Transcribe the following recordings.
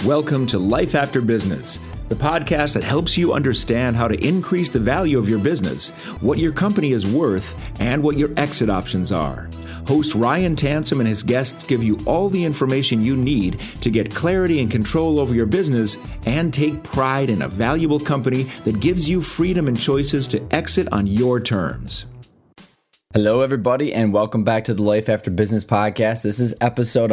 Welcome to Life After Business, the podcast that helps you understand how to increase the value of your business, what your company is worth, and what your exit options are. Host Ryan Tansom and his guests give you all the information you need to get clarity and control over your business and take pride in a valuable company that gives you freedom and choices to exit on your terms. Hello, everybody, and welcome back to the Life After Business podcast. This is episode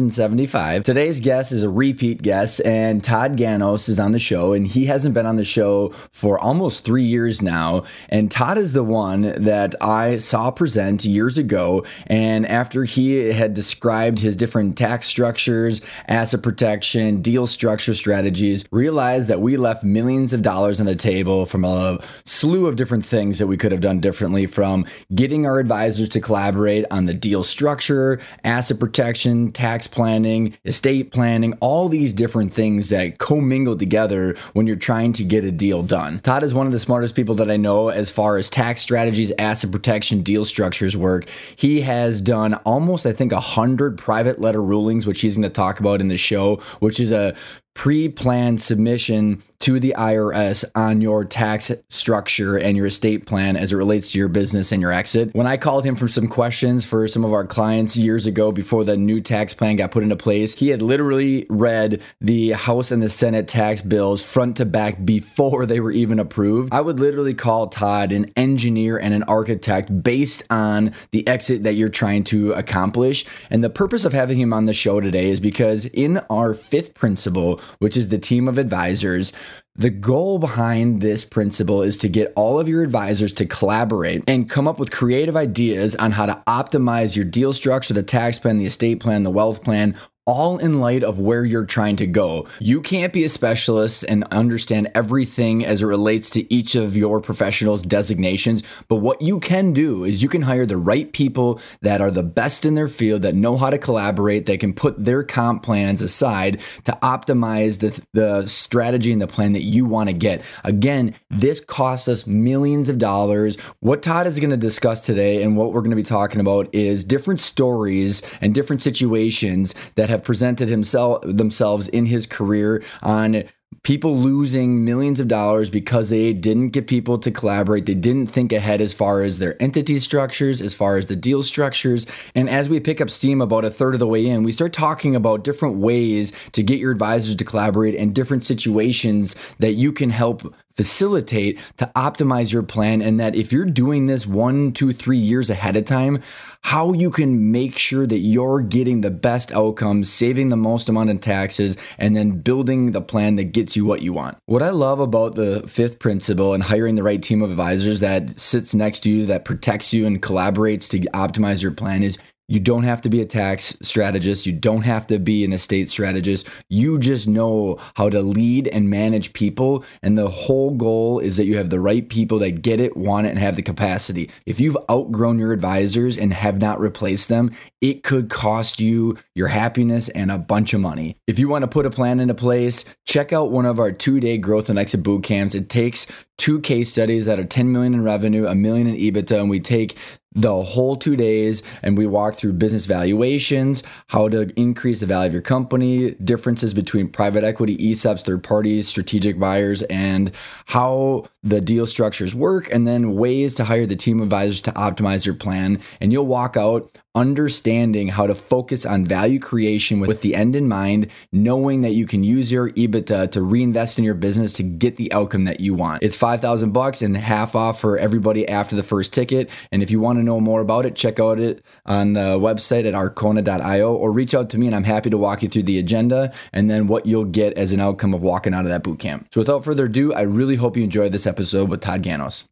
175. Today's guest is a repeat guest, and Todd Ganos is on the show, and he hasn't been on the show for almost 3 years now. And Todd is the one that I saw present years ago, and after he had described his different tax structures, asset protection, deal structure strategies, realized that we left millions of dollars on the table from a slew of different things that we could have done differently, from getting our advisors to collaborate on the deal structure, asset protection, tax planning, estate planning, all these different things that commingle together when you're trying to get a deal done. Todd is one of the smartest people that I know as far as tax strategies, asset protection, deal structures work. He has done almost, I think, 100 private letter rulings, which he's going to talk about in the show, which is a pre-planned submission to the IRS on your tax structure and your estate plan as it relates to your business and your exit. When I called him for some questions for some of our clients years ago before the new tax plan got put into place, he had literally read the House and the Senate tax bills front to back before they were even approved. I would literally call Todd an engineer and an architect based on the exit that you're trying to accomplish. And the purpose of having him on the show today is because in our fifth principle, which is the team of advisors, the goal behind this principle is to get all of your advisors to collaborate and come up with creative ideas on how to optimize your deal structure, the tax plan, the estate plan, the wealth plan, all in light of where you're trying to go. You can't be a specialist and understand everything as it relates to each of your professionals' designations, but what you can do is you can hire the right people that are the best in their field, that know how to collaborate, that can put their comp plans aside to optimize the strategy and the plan that you want to get. Again, this costs us millions of dollars. What Todd is going to discuss today and what we're going to be talking about is different stories and different situations that have presented themselves in his career on people losing millions of dollars because they didn't get people to collaborate. They didn't think ahead as far as their entity structures, as far as the deal structures. And as we pick up steam about a third of the way in, we start talking about different ways to get your advisors to collaborate and different situations that you can help facilitate to optimize your plan. And that if you're doing this 1, 2, 3 years ahead of time, how you can make sure that you're getting the best outcomes, saving the most amount in taxes, and then building the plan that gets you what you want. What I love about the fifth principle and hiring the right team of advisors that sits next to you, that protects you and collaborates to optimize your plan is you don't have to be a tax strategist. You don't have to be an estate strategist. You just know how to lead and manage people. And the whole goal is that you have the right people that get it, want it, and have the capacity. If you've outgrown your advisors and have not replaced them, it could cost you your happiness and a bunch of money. If you want to put a plan into place, check out one of our 2-day growth and exit boot camps. It takes 2 case studies that are 10 million in revenue, 1 million in EBITDA, and we take the whole 2 days and we walk through business valuations, how to increase the value of your company, differences between private equity, ESOPs, third parties, strategic buyers, and how the deal structures work, and then ways to hire the team of advisors to optimize your plan. And you'll walk out understanding how to focus on value creation with the end in mind, knowing that you can use your EBITDA to reinvest in your business to get the outcome that you want. It's $5,000 and half off for everybody after the first ticket. And if you want to know more about it, check out it on the website at arcona.io or reach out to me and I'm happy to walk you through the agenda and then what you'll get as an outcome of walking out of that boot camp. So without further ado, I really hope you enjoyed this episode with Todd Ganos.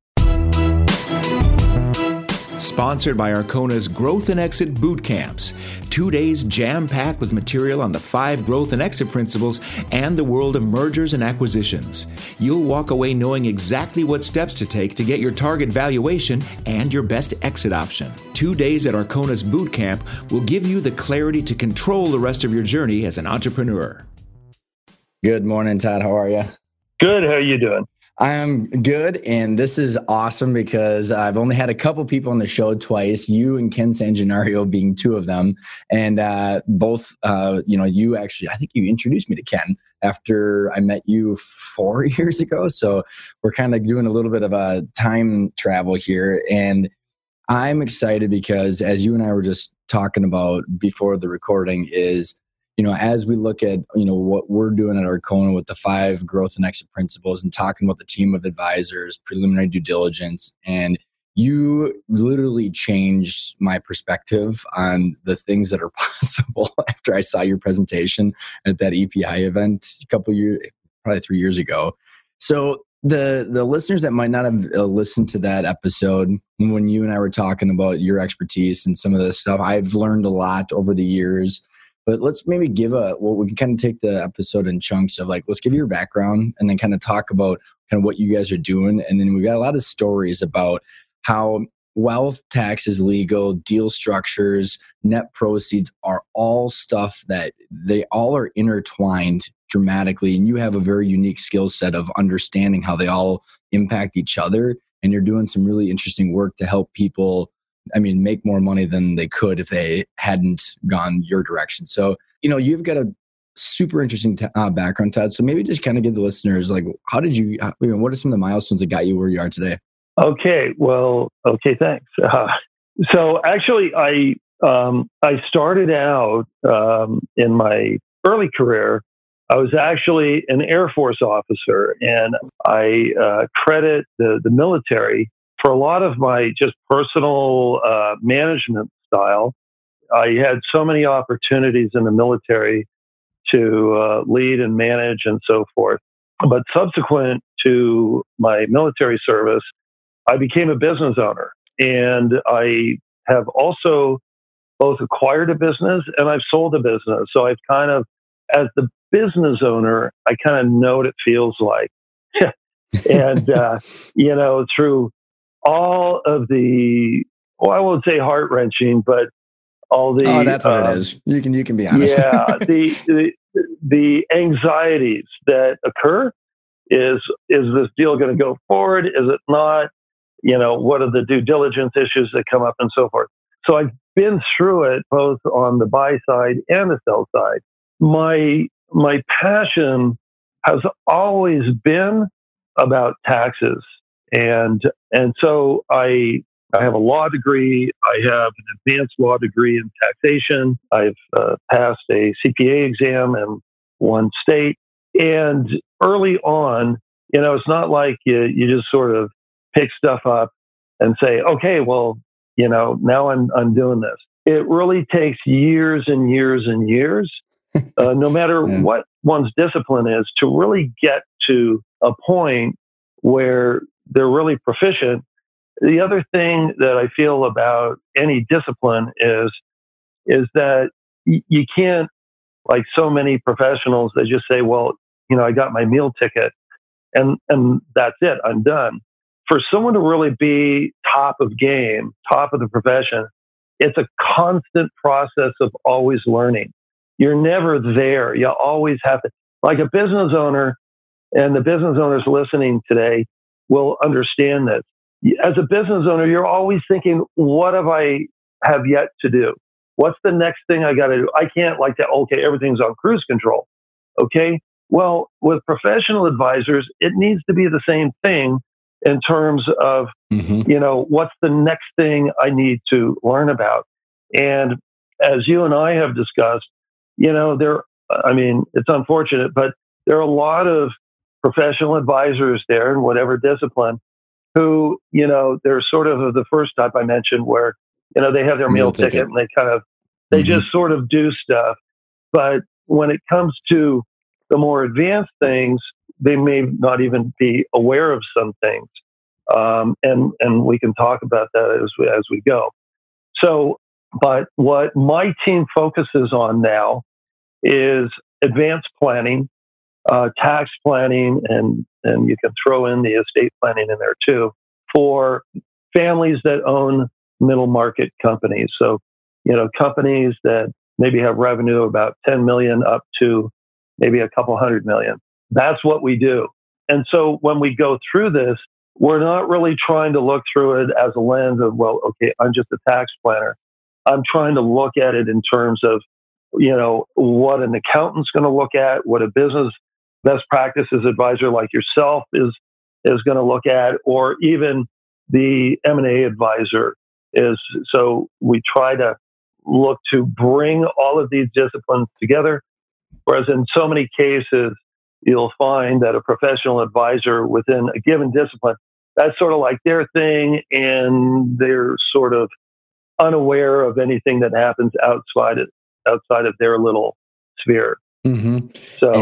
Sponsored by Arcona's Growth and Exit Boot Camps. 2 days jam-packed with material on the 5 growth and exit principles and the world of mergers and acquisitions. You'll walk away knowing exactly what steps to take to get your target valuation and your best exit option. 2 days at Arcona's Boot Camp will give you the clarity to control the rest of your journey as an entrepreneur. Good morning, Todd. How are you? Good. How are you doing? I'm good, and this is awesome because I've only had a couple people on the show twice, you and Ken San Gennaro being two of them. And both, you actually, I think you introduced me to Ken after I met you 4 years ago. So we're kind of doing a little bit of a time travel here. And I'm excited because, as you and I were just talking about before the recording, is as we look at what we're doing at Arkona with the 5 growth and exit principles, and talking about the team of advisors, preliminary due diligence, and you literally changed my perspective on the things that are possible after I saw your presentation at that EPI event a couple years, probably 3 years ago. So the listeners that might not have listened to that episode when you and I were talking about your expertise and some of this stuff, I've learned a lot over the years. But let's maybe we can kind of take the episode in chunks of let's give you your background and then kind of talk about kind of what you guys are doing. And then we got a lot of stories about how wealth tax is legal, deal structures, net proceeds are all stuff that they all are intertwined dramatically. And you have a very unique skill set of understanding how they all impact each other. And you're doing some really interesting work to help people make more money than they could if they hadn't gone your direction. So, you've got a super interesting background, Todd. So maybe just kind of give the listeners, how did you, what are some of the milestones that got you where you are today? Okay. Well, okay. Thanks. So actually I started out in my early career. I was actually an Air Force officer, and I credit the military for a lot of my just personal management style. I had so many opportunities in the military to lead and manage and so forth. But subsequent to my military service, I became a business owner. And I have also both acquired a business and I've sold a business. So I've kind of, as the business owner, I kind of know what it feels like. And, through all of the, I won't say heart wrenching, but all the that's what it is. You can be honest. Yeah, the anxieties that occur. Is this deal going to go forward? Is it not? What are the due diligence issues that come up and so forth? So I've been through it both on the buy side and the sell side. My passion has always been about taxes. And so I have a law degree. I have an advanced law degree in taxation. I've passed a CPA exam in one state. And early on, it's not like you just sort of pick stuff up and say, okay, well, now I'm doing this. It really takes years and years and years, no matter what one's discipline is, to really get to a point where they're really proficient. The other thing that I feel about any discipline is that you can't, like so many professionals, they just say, well, I got my meal ticket and that's it, I'm done. For someone to really be top of game, top of the profession, it's a constant process of always learning. You're never there. You always have to, like a business owner, and the business owners listening today will understand this. As a business owner, you're always thinking, what have yet to do? What's the next thing I got to do? I can't okay, everything's on cruise control. Okay. Well, with professional advisors, it needs to be the same thing in terms of, what's the next thing I need to learn about? And as you and I have discussed, it's unfortunate, but there are a lot of professional advisors there in whatever discipline who, they're sort of the first type I mentioned where, they have their meal ticket and they just sort of do stuff. But when it comes to the more advanced things, they may not even be aware of some things. And we can talk about that as we go. So, but what my team focuses on now is advanced planning, tax planning, and you can throw in the estate planning in there too, for families that own middle market companies. So, companies that maybe have revenue about 10 million up to maybe a couple $100 million. That's what we do. And so when we go through this, we're not really trying to look through it as a lens of, well, okay, I'm just a tax planner. I'm trying to look at it in terms of, what an accountant's going to look at, what a business best practices advisor like yourself is going to look at, or even the M&A advisor is. So we try to look to bring all of these disciplines together. Whereas in so many cases, you'll find that a professional advisor within a given discipline, that's sort of like their thing, and they're sort of unaware of anything that happens outside of their little sphere. Mm-hmm. So,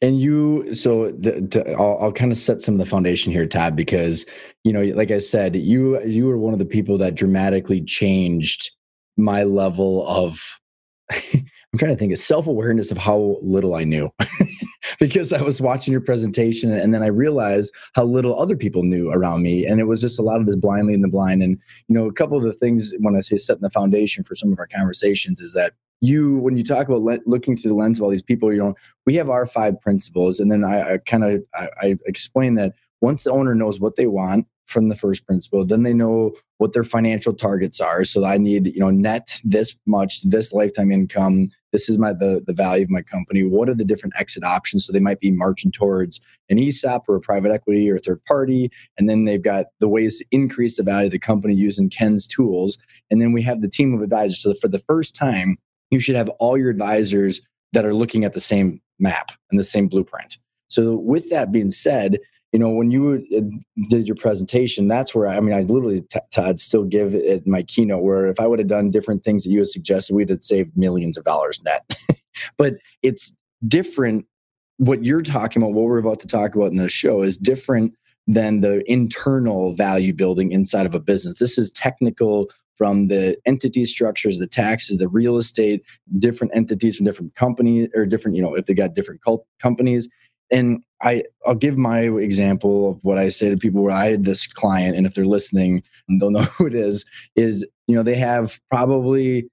I'll kind of set some of the foundation here, Todd, because, like I said, you were one of the people that dramatically changed my level of, I'm trying to think of self-awareness of how little I knew because I was watching your presentation and then I realized how little other people knew around me. And it was just a lot of this blindly in the blind. And, a couple of the things when I say setting the foundation for some of our conversations is that when you talk about looking through the lens of all these people, we have our 5 principles. And then I explain that once the owner knows what they want from the first principle, then they know what their financial targets are. So I need, net this much, this lifetime income. This is the value of my company. What are the different exit options? So they might be marching towards an ESOP or a private equity or a third party. And then they've got the ways to increase the value of the company using Ken's tools. And then we have the team of advisors. So for the first time, you should have all your advisors that are looking at the same map and the same blueprint. So with that being said, when you did your presentation, that's where, I literally, Todd, still give it my keynote where if I would have done different things that you had suggested, we'd have saved millions of dollars net. But it's different. What you're talking about, what we're about to talk about in the show is different than the internal value building inside of a business. This is technical from the entity structures, the taxes, the real estate, different entities from different companies or different, if they got different companies. And I'll give my example of what I say to people where I had this client, and if they're listening, they'll know who it is, they have probably,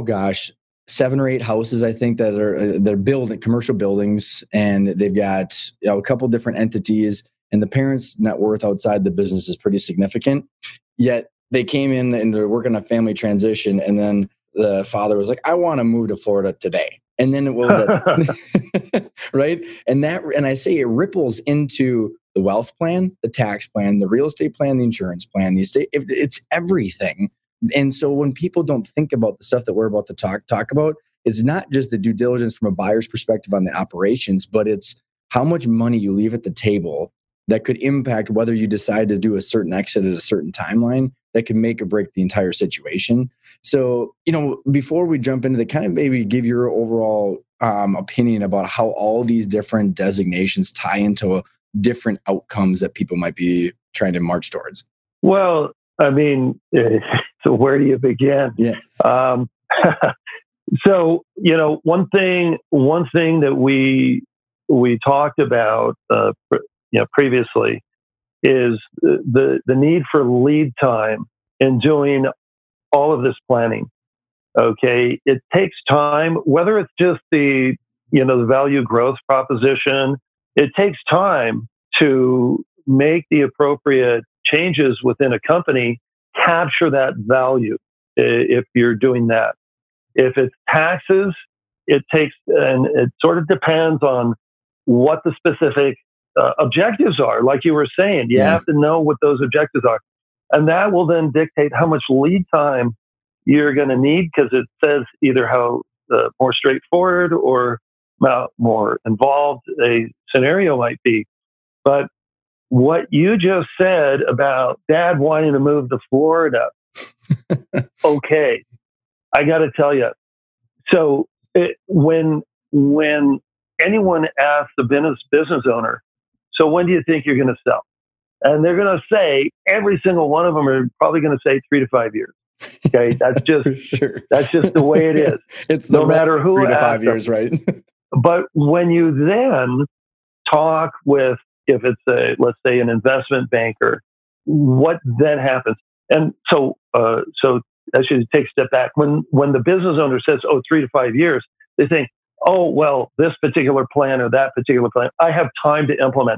7 or 8 houses, I think, they're building commercial buildings, and they've got a couple different entities, and the parents' net worth outside the business is pretty significant. Yet they came in and they're working on a family transition, and then the father was like, I want to move to Florida today. And then it will, right? And I say it ripples into the wealth plan, the tax plan, the real estate plan, the insurance plan, the estate. It's everything. And so when people don't think about the stuff that we're about to talk about, it's not just the due diligence from a buyer's perspective on the operations, but it's how much money you leave at the table that could impact whether you decide to do a certain exit at a certain timeline that can make or break the entire situation. So, before we jump into the kind of maybe give your overall opinion about how all these different designations tie into different outcomes that people might be trying to march towards. Well, so where do you begin? Yeah. So, one thing that we talked about, previously is the need for lead time in doing all of this planning. Okay. It takes time, whether it's just the value growth proposition, it takes time to make the appropriate changes within a company, capture that value if you're doing that. If it's taxes, it takes, and it sort of depends on what the specific objectives are. Like you were saying, you have to know what those objectives are. And that will then dictate how much lead time you're going to need, because it says either how more straightforward or more involved a scenario might be. But what you just said about Dad wanting to move to Florida, okay, I got to tell you. So when anyone asks a business owner, so when do you think you're going to sell? And they're going to say, every single one of them are probably going to say 3 to 5 years. Okay, that's just sure. That's just the way it is. It's no matter who 3 to 5 them. years, right? But when you then talk with, if it's let's say an investment banker, what then happens? And so I should take a step back. When the business owner says, 3 to 5 years, they think, oh, well, this particular plan or that particular plan, I have time to implement.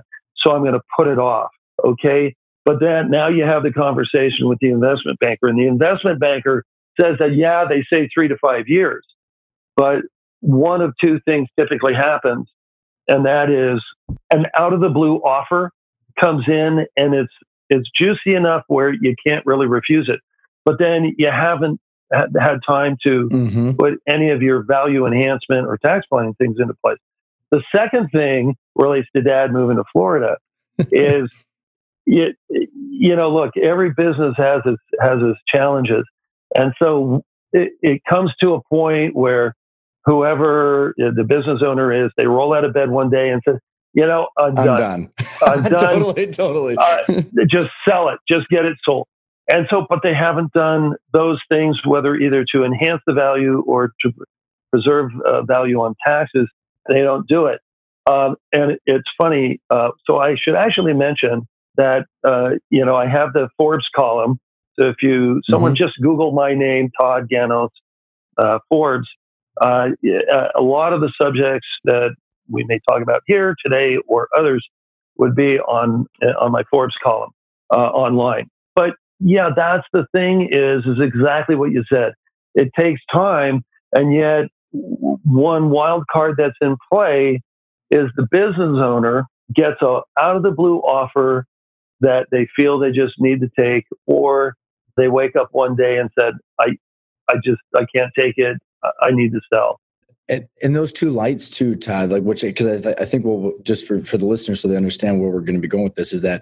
so I'm going to put it off. Okay. But then now you have the conversation with the investment banker, and the investment banker says that, yeah, they say 3 to 5 years, but one of two things typically happens. And that is an out of the blue offer comes in, and it's juicy enough where you can't really refuse it. But then you haven't had time to put any of your value enhancement or tax planning things into place. The second thing relates to Dad moving to Florida is, look, every business has its challenges. And so it comes to a point where whoever the business owner is, they roll out of bed one day and say, I'm done. I'm done. Totally. Just sell it. Just get it sold. And so, but they haven't done those things, whether either to enhance the value or to preserve value on taxes. They don't do it. And it's funny. So I should actually mention that, I have the Forbes column. So if someone just Google my name, Todd Ganos, Forbes, a lot of the subjects that we may talk about here today or others would be on my Forbes column online. But yeah, that's the thing is exactly what you said. It takes time, and yet one wild card that's in play is the business owner gets a out of the blue offer that they feel they just need to take, or they wake up one day and said, I can't take it. I need to sell. And those two lights too, Todd, because I think just for the listeners so they understand where we're going to be going with this is that,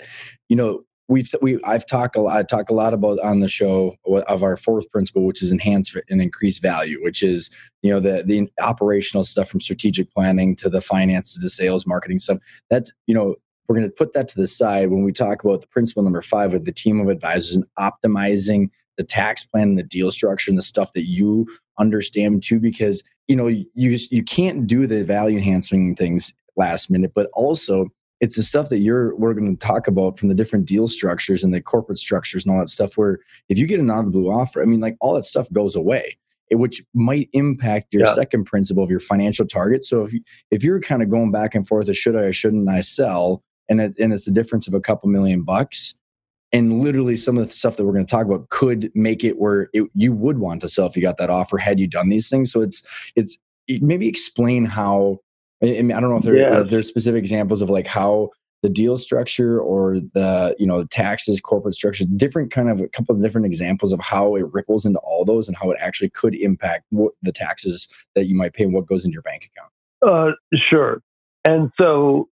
I talk a lot about on the show of our fourth principle, which is enhance and increase value, which is, the operational stuff from strategic planning to the finances to sales, marketing stuff. That's, we're going to put that to the side when we talk about the principle number 5 with the team of advisors and optimizing the tax plan and the deal structure and the stuff that you understand too, because, you can't do the value enhancing things last minute, but also it's the stuff that we're going to talk about from the different deal structures and the corporate structures and all that stuff, where if you get an out of the blue offer, all that stuff goes away, which might impact your second principle of your financial target. So if you're kind of going back and forth, should I or shouldn't I sell? And it's a difference of a couple $1,000,000. And literally some of the stuff that we're going to talk about could make it where you would want to sell if you got that offer had you done these things. So it's maybe explain how, I don't know if there's specific examples of like how the deal structure or the, taxes, corporate structure, a couple of different examples of how it ripples into all those and how it actually could impact the taxes that you might pay and what goes into your bank account. Sure. And so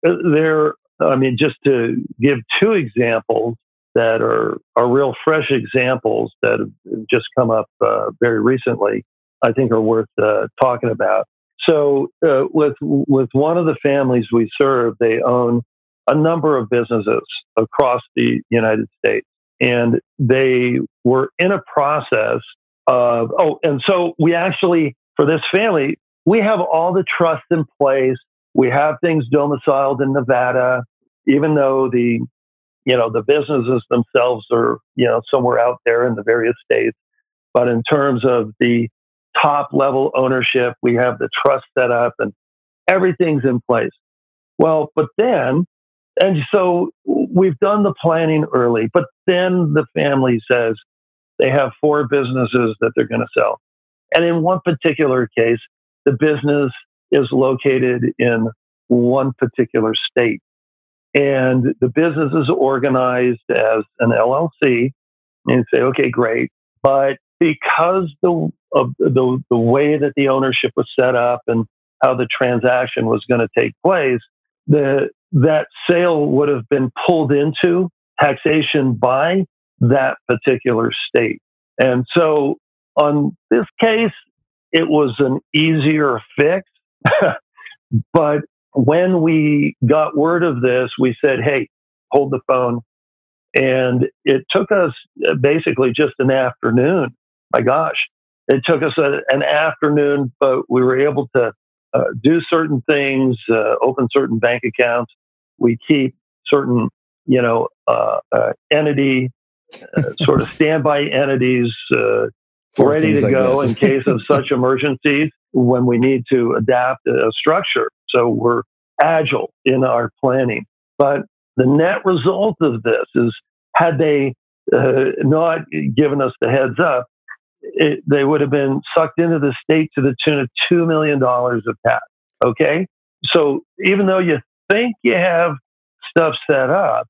just to give two examples that are real fresh examples that have just come up very recently, I think are worth talking about. So with one of the families we serve, they own a number of businesses across the United States. And they were in a process of, and so we actually, for this family, we have all the trust in place. We have things domiciled in Nevada, even though the businesses themselves are, somewhere out there in the various states. But in terms of the top level ownership, we have the trust set up and everything's in place. Well, but then, and so we've done the planning early, but then the family says they have 4 businesses that they're going to sell. And in one particular case, the business is located in one particular state. And the business is organized as an LLC. And you say, okay, great. But because of the way that the ownership was set up and how the transaction was going to take place, that sale would have been pulled into taxation by that particular state. And so on this case, it was an easier fix. But when we got word of this, we said, hey, hold the phone. And it took us basically just an afternoon. My gosh, it took us an afternoon, but we were able to do certain things, open certain bank accounts. We keep certain, entity, sort of standby entities ready to go in case of such emergencies when we need to adapt a structure. So we're agile in our planning. But The net result of this is, had they not given us the heads up, they would have been sucked into the state to the tune of $2 million of tax. Okay? So even though you think you have stuff set up,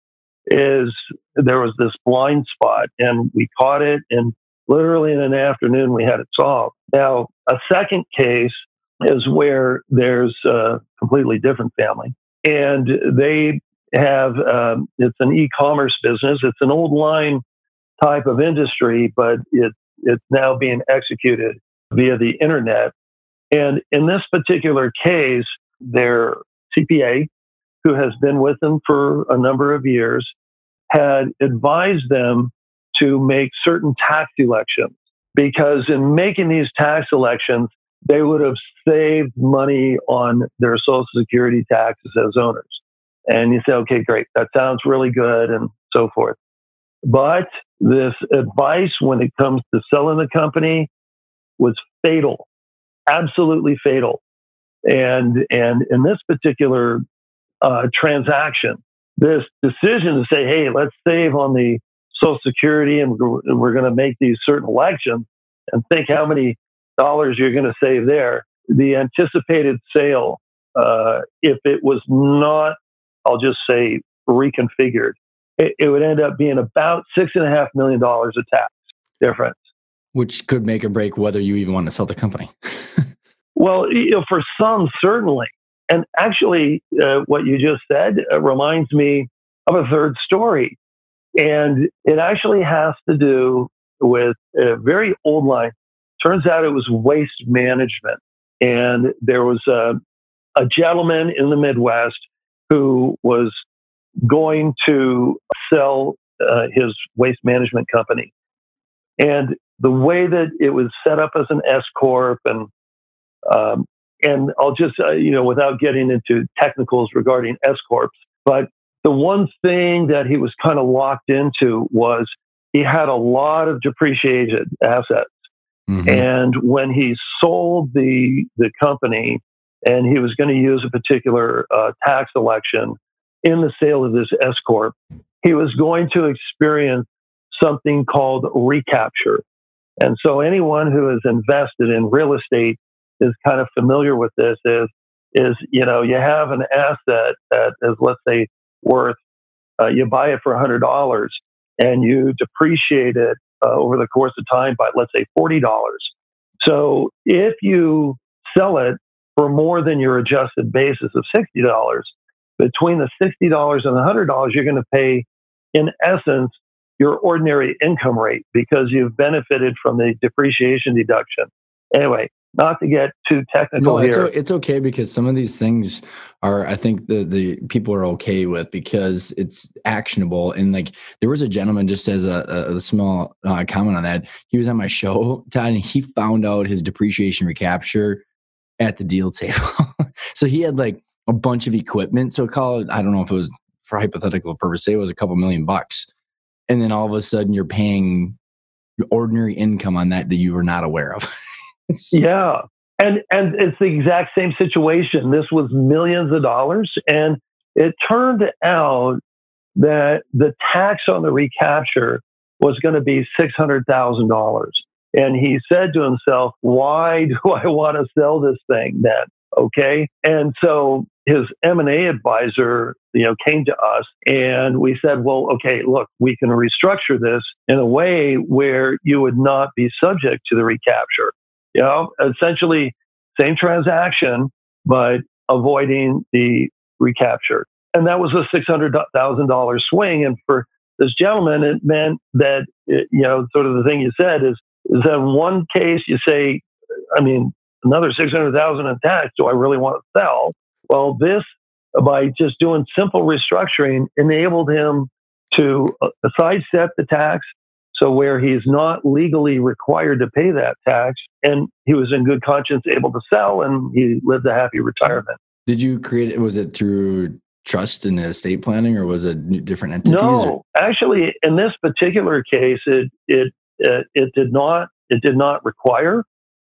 there was this blind spot, and we caught it, and literally in an afternoon we had it solved. Now, a second case is where there's a completely different family, and they have it's an e-commerce business. It's an old line type of industry, but it's now being executed via the internet. And in this particular case, their CPA, who has been with them for a number of years, had advised them to make certain tax elections, because in making these tax elections, they would have saved money on their Social Security taxes as owners. And you say, okay, great, that sounds really good, and so forth. But this advice, when it comes to selling the company, was fatal, absolutely fatal. And in this particular transaction, this decision to say, hey, let's save on the Social Security, and we're going to make these certain elections, and think how many dollars you're going to save there. The anticipated sale, if it was not, I'll just say, reconfigured, it would end up being about $6.5 million of tax difference. Which could make or break whether you even want to sell the company. Well, for some, certainly. And actually, what you just said reminds me of a third story. And it actually has to do with a very old line. Turns out it was waste management. And there was a gentleman in the Midwest who was going to sell his waste management company. And the way that it was set up as an S Corp, and I'll just, without getting into technicals regarding S Corps, but the one thing that he was kind of locked into was he had a lot of depreciated assets. Mm-hmm. And when he sold the company, and he was going to use a particular tax election in the sale of this S Corp, he was going to experience something called recapture. And so anyone who has invested in real estate is kind of familiar with this. Is you have an asset that is, let's say, worth, you buy it for $100, and you depreciate it over the course of time by, let's say, $40. So if you sell it for more than your adjusted basis of $60, between the $60 and the $100, you're going to pay, in essence, your ordinary income rate, because you've benefited from the depreciation deduction. Anyway, not to get too technical here. It's okay, because some of these things are, I think the people are okay with, because it's actionable. And like, there was a gentleman, just as a small comment on that, he was on my show, Todd, and he found out his depreciation recapture at the deal table. So he had like a bunch of equipment. So call it, I don't know if it was for hypothetical purpose, say it was a couple $1 million. And then all of a sudden you're paying your ordinary income on that you were not aware of. Yeah. And it's the exact same situation. This was millions of dollars. And it turned out that the tax on the recapture was going to be $600,000. And he said to himself, why do I want to sell this thing then? Okay. And so his M&A advisor, came to us, and we said, well, okay, look, we can restructure this in a way where you would not be subject to the recapture. Essentially same transaction, but avoiding the recapture. And that was a $600,000 swing. And for this gentleman, it meant that, sort of the thing you said is that in one case you say, another $600,000 in tax, do I really want to sell? Well, this, by just doing simple restructuring, enabled him to sidestep the tax, so where he's not legally required to pay that tax, and he was in good conscience able to sell, and he lived a happy retirement. Did you create it? Was it through trust and estate planning, or was it different entities? No, actually, in this particular case, it did not require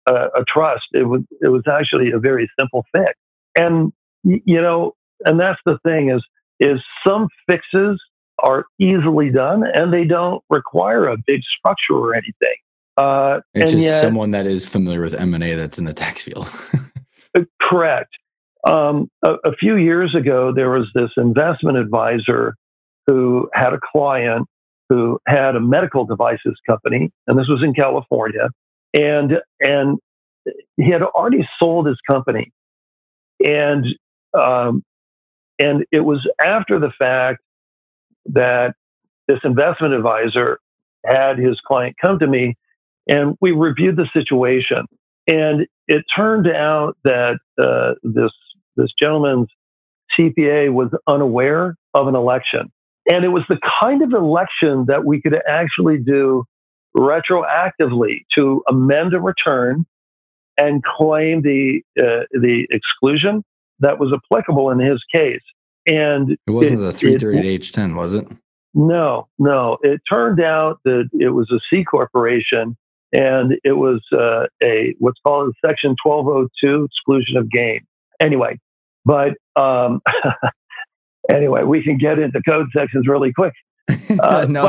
a trust. It was actually a very simple fix. And and that's the thing, is is some fixes are easily done and they don't require a big structure or anything. It's and just yet, someone that is familiar with M&A that's in the tax field. correct. A few years ago, there was this investment advisor who had a client who had a medical devices company, and this was in California, and he had already sold his company, and it was after the fact that this investment advisor had his client come to me, and we reviewed the situation, and it turned out that this gentleman's CPA was unaware of an election. And it was the kind of election that we could actually do retroactively to amend a return and claim the exclusion that was applicable in his case. And it wasn't a 338H10, was it? No. It turned out that it was a C corporation, and it was a what's called a Section 1202 exclusion of gain. Anyway, but anyway, we can get into code sections really quick. Go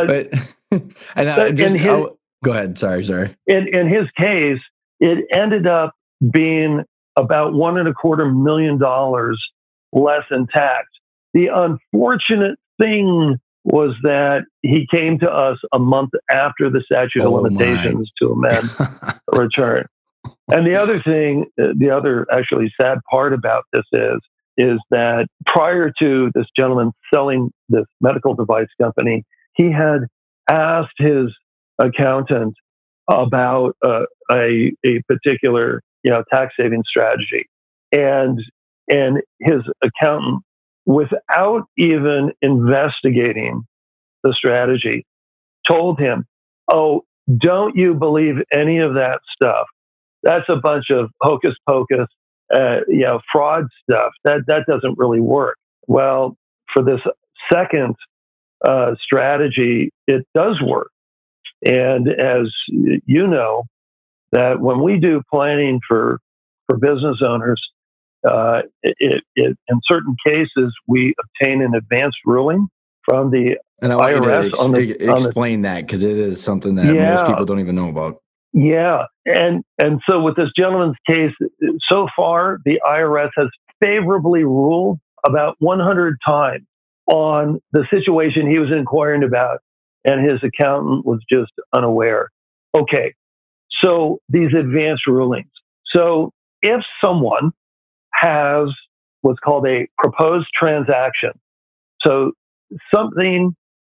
ahead. Sorry. In his case, it ended up being about $1.25 million less in tax. The unfortunate thing was that he came to us a month after the statute of limitations to amend a return. And the other actually sad part about this is that prior to this gentleman selling this medical device company, he had asked his accountant about a particular tax saving strategy, and his accountant, without even investigating the strategy, told him, "Oh, don't you believe any of that stuff? That's a bunch of hocus pocus, fraud stuff. That doesn't really work." Well, for this second strategy, it does work. And as you know, that when we do planning for business owners, in certain cases, we obtain an advanced ruling from the and I want IRS. You to explain that, because it is something that most people don't even know about. Yeah. And so with this gentleman's case, so far, the IRS has favorably ruled about 100 times on the situation he was inquiring about, and his accountant was just unaware. Okay. So these advanced rulings. So if someone has what's called a proposed transaction, so something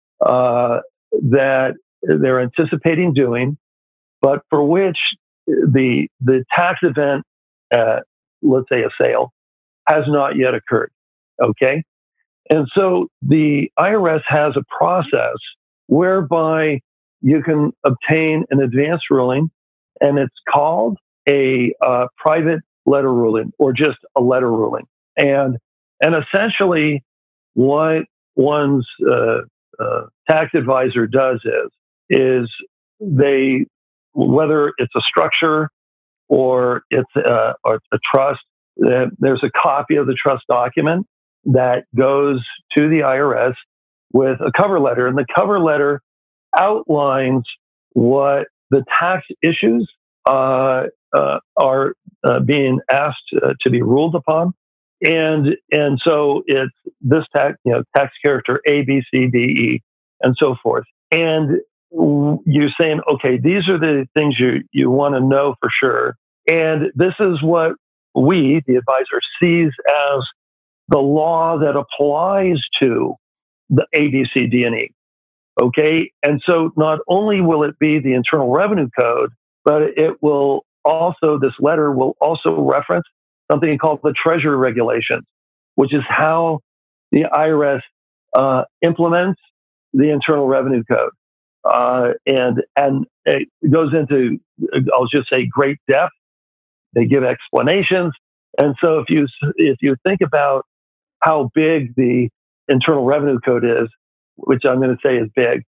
that they're anticipating doing, but for which the tax event, let's say a sale, has not yet occurred. Okay. And so the IRS has a process whereby you can obtain an advance ruling, and it's called a private letter ruling, or just a letter ruling. And essentially what one's tax advisor does is they, whether it's a structure or it's a trust, there's a copy of the trust document that goes to the IRS with a cover letter, and the cover letter outlines what the tax issues are being asked to be ruled upon, and so it's this tax character A, B, C, D, E, and so forth. And you're saying, okay, these are the things you want to know for sure, and this is what we, the advisor, sees as the law that applies to the A, B, C, D, and E. Okay, and so not only will it be the Internal Revenue Code, but it will also, this letter will also reference something called the Treasury Regulations, which is how the IRS implements the Internal Revenue Code. And it goes into, I'll just say, great depth. They give explanations. And so if you think about how big the Internal Revenue Code is, which I'm going to say is big,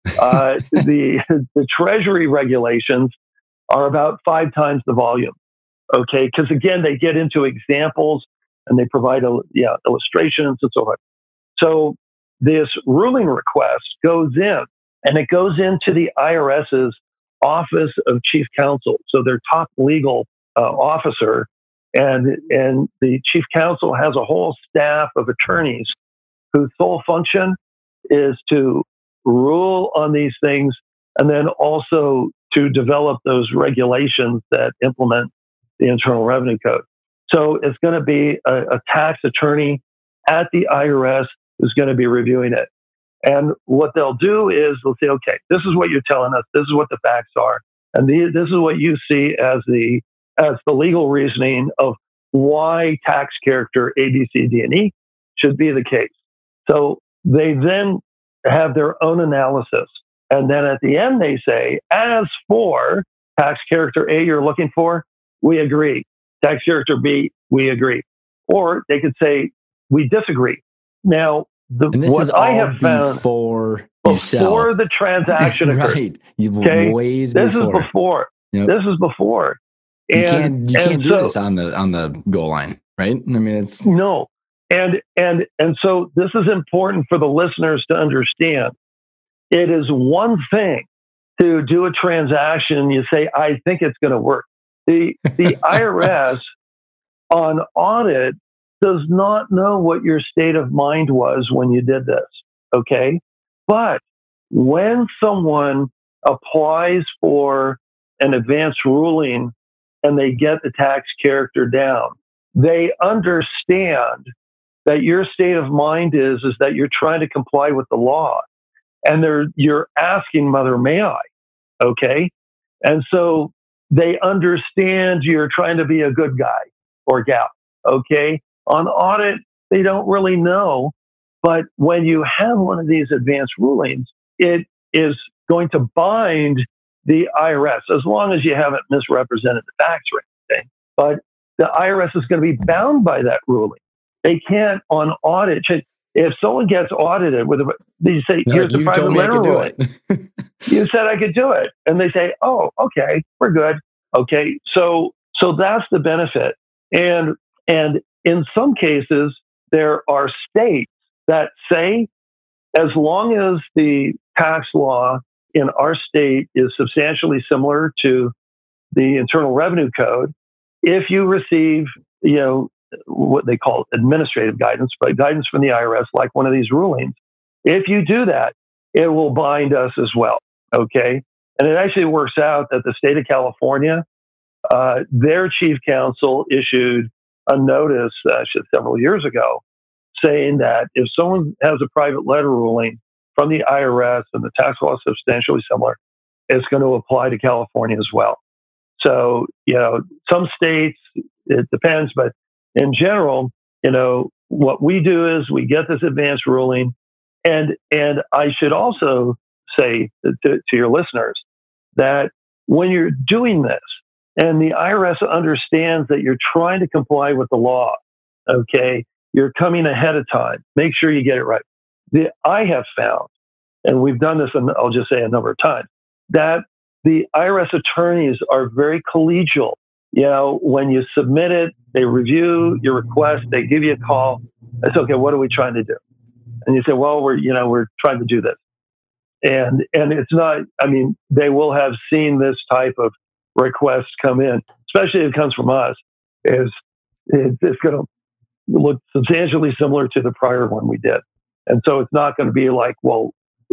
the Treasury Regulations are about 5 times the volume. Okay, because again, they get into examples and they provide illustrations and so forth. So this ruling request goes in, and it goes into the IRS's Office of Chief Counsel, so their top legal officer, and the Chief Counsel has a whole staff of attorneys whose sole function is to rule on these things, and then also to develop those regulations that implement the Internal Revenue Code. So it's going to be a tax attorney at the IRS who's going to be reviewing it. And what they'll do is they'll say, okay, this is what you're telling us. This is what the facts are. And this is what you see as the legal reasoning of why tax character A, B, C, D, and E should be the case. So they then have their own analysis. And then at the end, they say, as for tax character A you're looking for, we agree. Tax character B, we agree. Or they could say, we disagree. Now, what I have found before the transaction occurs. Right. Okay? This is before. Yep. This is before. And you can't do this on the goal line, right? I mean, it's no. And so this is important for the listeners to understand. It is one thing to do a transaction and you say, I think it's going to work. The IRS on audit does not know what your state of mind was when you did this, okay? But when someone applies for an advanced ruling and they get the tax character down, they understand that your state of mind is that you're trying to comply with the law. And you're asking, Mother, may I? Okay? And so they understand you're trying to be a good guy or gal, okay? On audit, they don't really know. But when you have one of these advanced rulings, it is going to bind the IRS, as long as you haven't misrepresented the facts or anything. But the IRS is going to be bound by that ruling. They can't on audit. If someone gets audited they say, here's the private letter ruling. You said I could do it. And they say, oh, okay, we're good. Okay. So that's the benefit. And in some cases, there are states that say, as long as the tax law in our state is substantially similar to the Internal Revenue Code, if you receive, what they call administrative guidance, but guidance from the IRS, like one of these rulings, if you do that, it will bind us as well. Okay. And it actually works out that the state of California, their chief counsel issued a notice several years ago saying that if someone has a private letter ruling from the IRS and the tax law is substantially similar, it's going to apply to California as well. So, some states, it depends, but in general, what we do is we get this advanced ruling. And I should also say to your listeners that when you're doing this and the IRS understands that you're trying to comply with the law, okay, you're coming ahead of time. Make sure you get it right. I have found, and we've done this, and I'll just say a number of times, that the IRS attorneys are very collegial. When you submit it, they review your request, they give you a call. It's okay. What are we trying to do? And you say, well, we're trying to do this. And it's not, they will have seen this type of request come in, especially if it comes from us, it's going to look substantially similar to the prior one we did. And so it's not going to be like, well,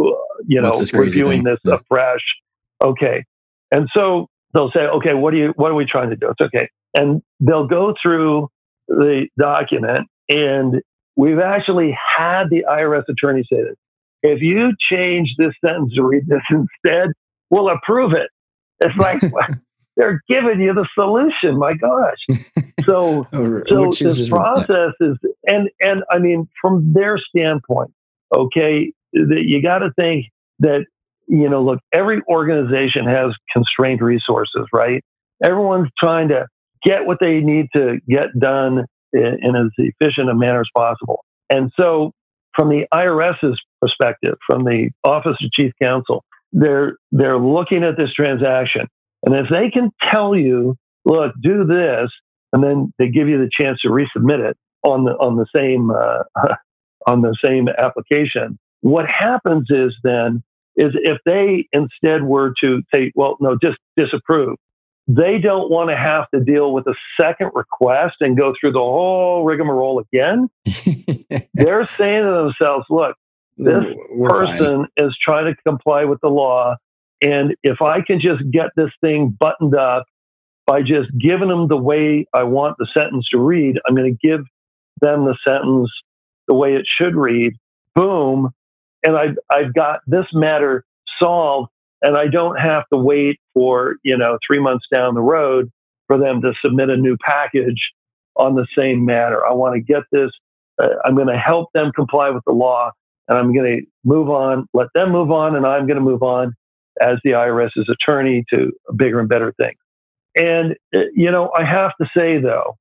reviewing this afresh. Okay. And so they'll say, okay, what are we trying to do? It's okay. And they'll go through the document, and we've actually had the IRS attorney say this. If you change this sentence to read this instead, we'll approve it. It's like, they're giving you the solution. My gosh. So this process is, and from their standpoint, okay, you got to think that, look, every organization has constrained resources, right? Everyone's trying to get what they need to get done in as efficient a manner as possible. And so from the IRS's perspective, from the Office of Chief Counsel, they're looking at this transaction. And if they can tell you, look, do this, and then they give you the chance to resubmit it on the same on the same application. What happens is if they instead were to say, well, no, just disapprove, they don't want to have to deal with a second request and go through the whole rigmarole again. They're saying to themselves, look, this person is trying to comply with the law. And if I can just get this thing buttoned up by just giving them the way I want the sentence to read, I'm going to give them the sentence the way it should read. Boom. And I've got this matter solved, and I don't have to wait for 3 months down the road for them to submit a new package on the same matter. I want to get this. I'm going to help them comply with the law, and I'm going to move on, let them move on, and I'm going to move on as the IRS's attorney to bigger and better things. And, I have to say,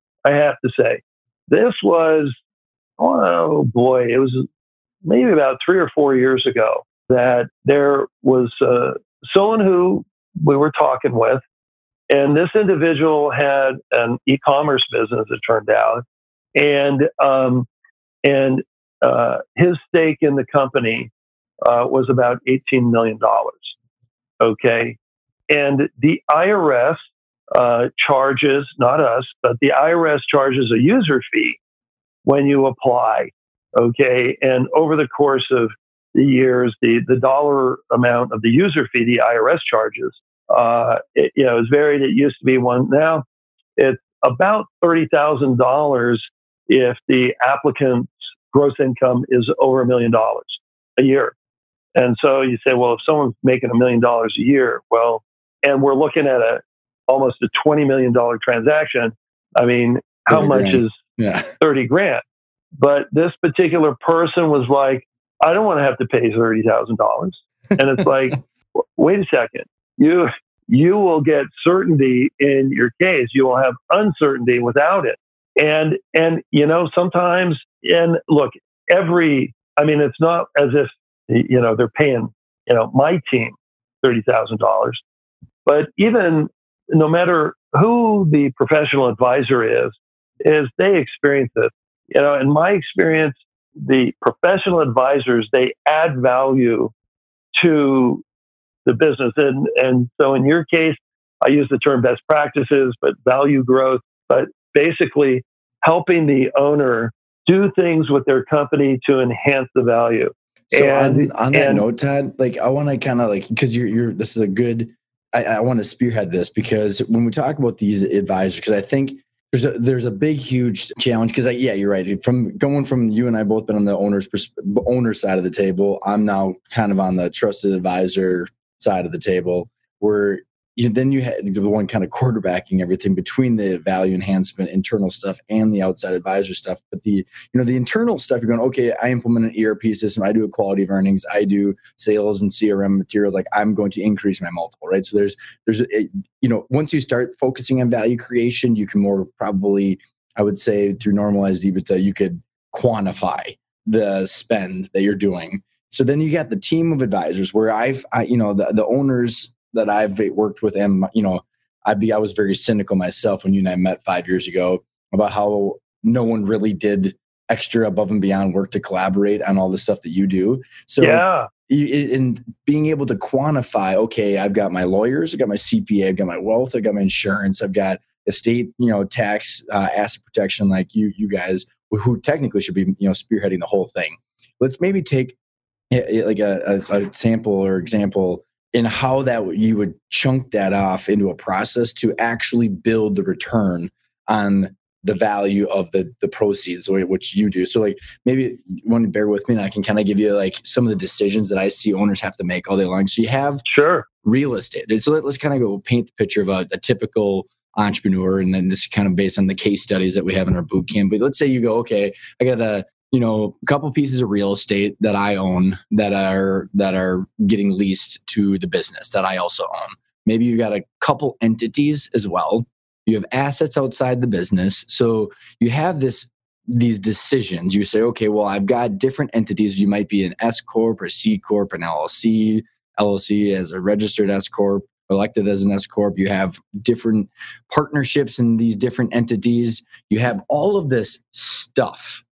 this was, oh boy, it was maybe about 3 or 4 years ago that there was someone who we were talking with, and this individual had an e-commerce business, it turned out, and his stake in the company was about $18 million. Okay, and the IRS charges, not us, but the IRS charges a user fee when you apply. Okay, and over the course of the years, the dollar amount of the user fee the IRS charges, is varied. It used to be one. Now it's about $30,000 if the applicant's gross income is over $1 million a year. And so you say, well, if someone's making $1 million a year, well, and we're looking at almost a $20 million transaction. I mean, how much is 30 grand? But this particular person was like, I don't want to have to pay $30,000. And it's like, wait a second, you will get certainty in your case. You will have uncertainty without it. And sometimes, and look, it's not as if, they're paying, my team $30,000, but even no matter who the professional advisor is they experience this. In my experience, the professional advisors, they add value to the business. And so in your case, I use the term best practices, but value growth, but basically helping the owner do things with their company to enhance the value. So on that note, Todd, I want to kind of because this is a good, I want to spearhead this, because when we talk about these advisors, because I think there's a big, huge challenge, because you're right. From you and I both been on the owner side of the table. I'm now kind of on the trusted advisor side of the table, where you have the one kind of quarterbacking everything between the value enhancement, internal stuff, and the outside advisor stuff. But the internal stuff, you're going, okay, I implement an ERP system, I do a quality of earnings, I do sales and CRM materials, I'm going to increase my multiple, right? So there's once you start focusing on value creation, you can more probably, I would say, through normalized EBITDA, you could quantify the spend that you're doing. So then you got the team of advisors where the owners that I've worked with, and I was very cynical myself when you and I met 5 years ago about how no one really did extra above and beyond work to collaborate on all the stuff that you do. So in being able to quantify, okay, I've got my lawyers, I've got my CPA, I've got my wealth, I've got my insurance, I've got estate, tax, asset protection, like you guys, who technically should be, spearheading the whole thing. Let's maybe take a sample or example in how that you would chunk that off into a process to actually build the return on the value of the proceeds, which you do. So maybe you want to bear with me, and I can kind of give you some of the decisions that I see owners have to make all day long. So you have real estate. So let's kind of go paint the picture of a typical entrepreneur, and then this is kind of based on the case studies that we have in our boot camp. But let's say you go, okay, I got a couple pieces of real estate that I own that are getting leased to the business that I also own. Maybe you've got a couple entities as well. You have assets outside the business. So you have these decisions. You say, okay, well, I've got different entities. You might be an S Corp or C Corp, an LLC as a registered S Corp, elected as an S Corp. You have different partnerships in these different entities. You have all of this stuff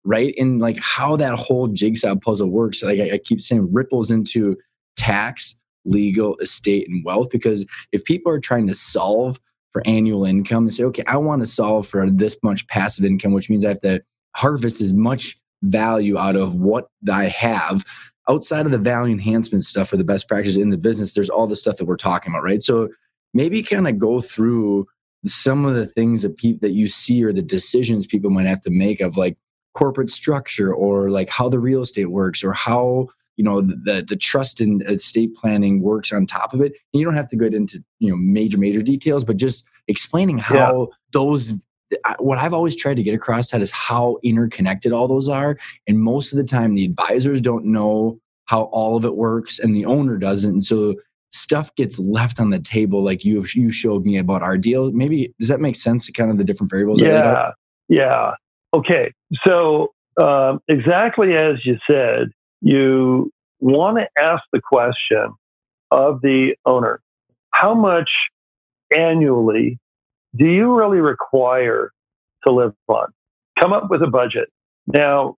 right? And like how that whole jigsaw puzzle works, like I keep saying, ripples into tax, legal, estate, and wealth. Because if people are trying to solve for annual income and say, okay, I want to solve for this much passive income, which means I have to harvest as much value out of what I have outside of the value enhancement stuff or the best practices in the business. There's all the stuff that we're talking about, right? So maybe kind of go through some of the things that you see, or the decisions people might have to make, of like corporate structure, or like how the real estate works, or how, the trust and estate planning works on top of it. And you don't have to go into, major details, but just explaining how those, what I've always tried to get across that is how interconnected all those are. And most of the time the advisors don't know how all of it works and the owner doesn't. And so stuff gets left on the table, like you showed me about our deal. Maybe, does that make sense to kind of the different variables? Yeah. Okay. So exactly as you said, you want to ask the question of the owner, how much annually do you really require to live on? Come up with a budget. Now,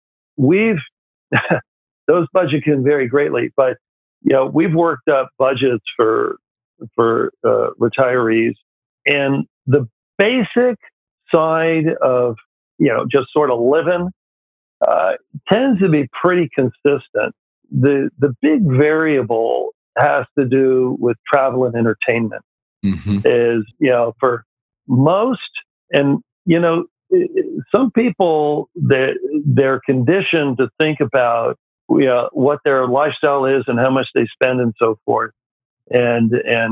those budgets can vary greatly, but we've worked up budgets for retirees, and the basic side of just sort of living tends to be pretty consistent. The big variable has to do with travel and entertainment. Mm-hmm. Is for most, and some people that they're conditioned to think about what their lifestyle is and how much they spend and so forth, and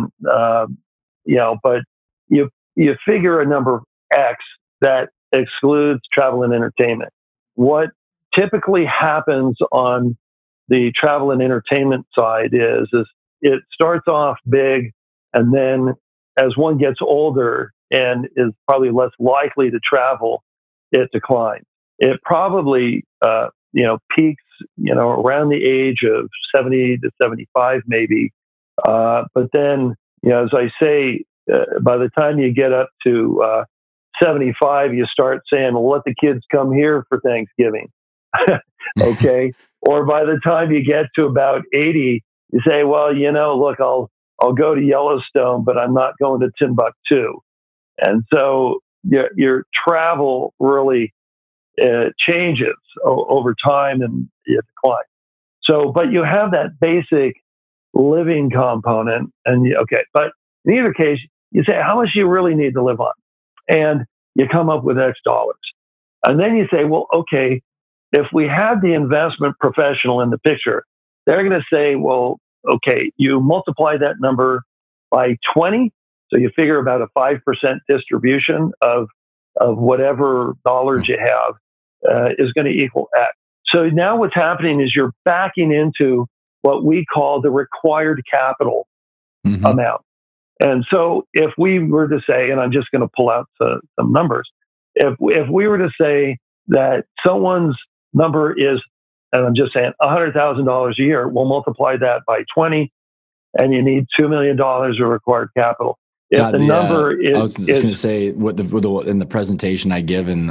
but you figure a number X that excludes travel and entertainment. What typically happens on the travel and entertainment side is it starts off big, and then as one gets older and is probably less likely to travel, it declines. It probably peaks around the age of 70 to 75 maybe, but then as I say, by the time you get up to 75, you start saying, well, let the kids come here for Thanksgiving. Okay. Or by the time you get to about 80, you say, well, look, I'll go to Yellowstone, but I'm not going to Timbuktu. And so your travel really changes over time, and it declines. So, but you have that basic living component, and but in either case, you say, how much do you really need to live on? And you come up with X dollars. And then you say, well, okay, if we had the investment professional in the picture, they're going to say, well, okay, you multiply that number by 20. So you figure about a 5% distribution of whatever dollars you have is going to equal X. So now what's happening is you're backing into what we call the required capital amount. And so if we were to say, and I'm just going to pull out some numbers, if we were to say that someone's number is, and I'm just saying $100,000 a year, we'll multiply that by 20, and you need $2 million of required capital. If Todd, the number is, I was just going to say, in the presentation I give on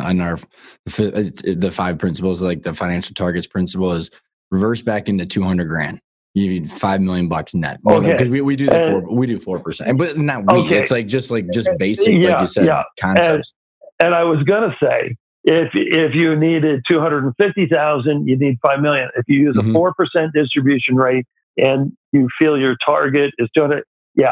the 5 principles, like the financial targets principle, is reverse back into 200 grand. You need $5 million net. Because we do 4%, but not we. Okay. It's like just basic, like you said, concepts. And I was going to say, if you needed 250,000, you need 5 million. If you use a 4% distribution rate and you feel your target is 200,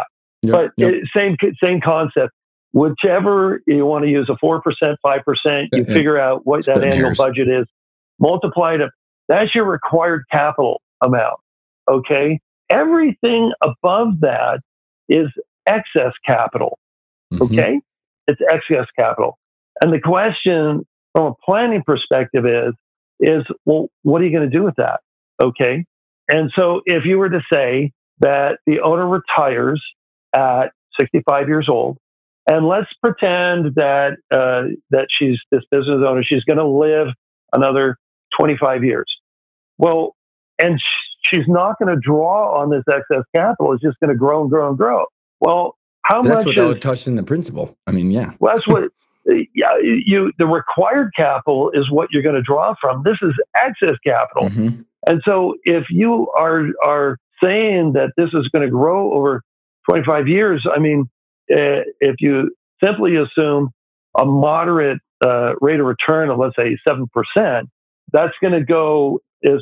same concept. Whichever you want to use, a 4%, 5%, you figure out what that annual budget is, multiply it up. That's your required capital amount. Okay. Everything above that is excess capital. Okay. It's excess capital. And the question from a planning perspective is, well, what are you going to do with that? Okay. And so if you were to say that the owner retires at 65 years old, and let's pretend that she's this business owner, she's going to live another 25 years. Well, and she's not going to draw on this excess capital. It's just going to grow and grow and grow. Well, that's without touching the principal. I mean, yeah. Well, that's what. the required capital is what you're going to draw from. This is excess capital. Mm-hmm. And so if you are saying that this is going to grow over 25 years, I mean, if you simply assume a moderate rate of return of, let's say, 7%, that's going to go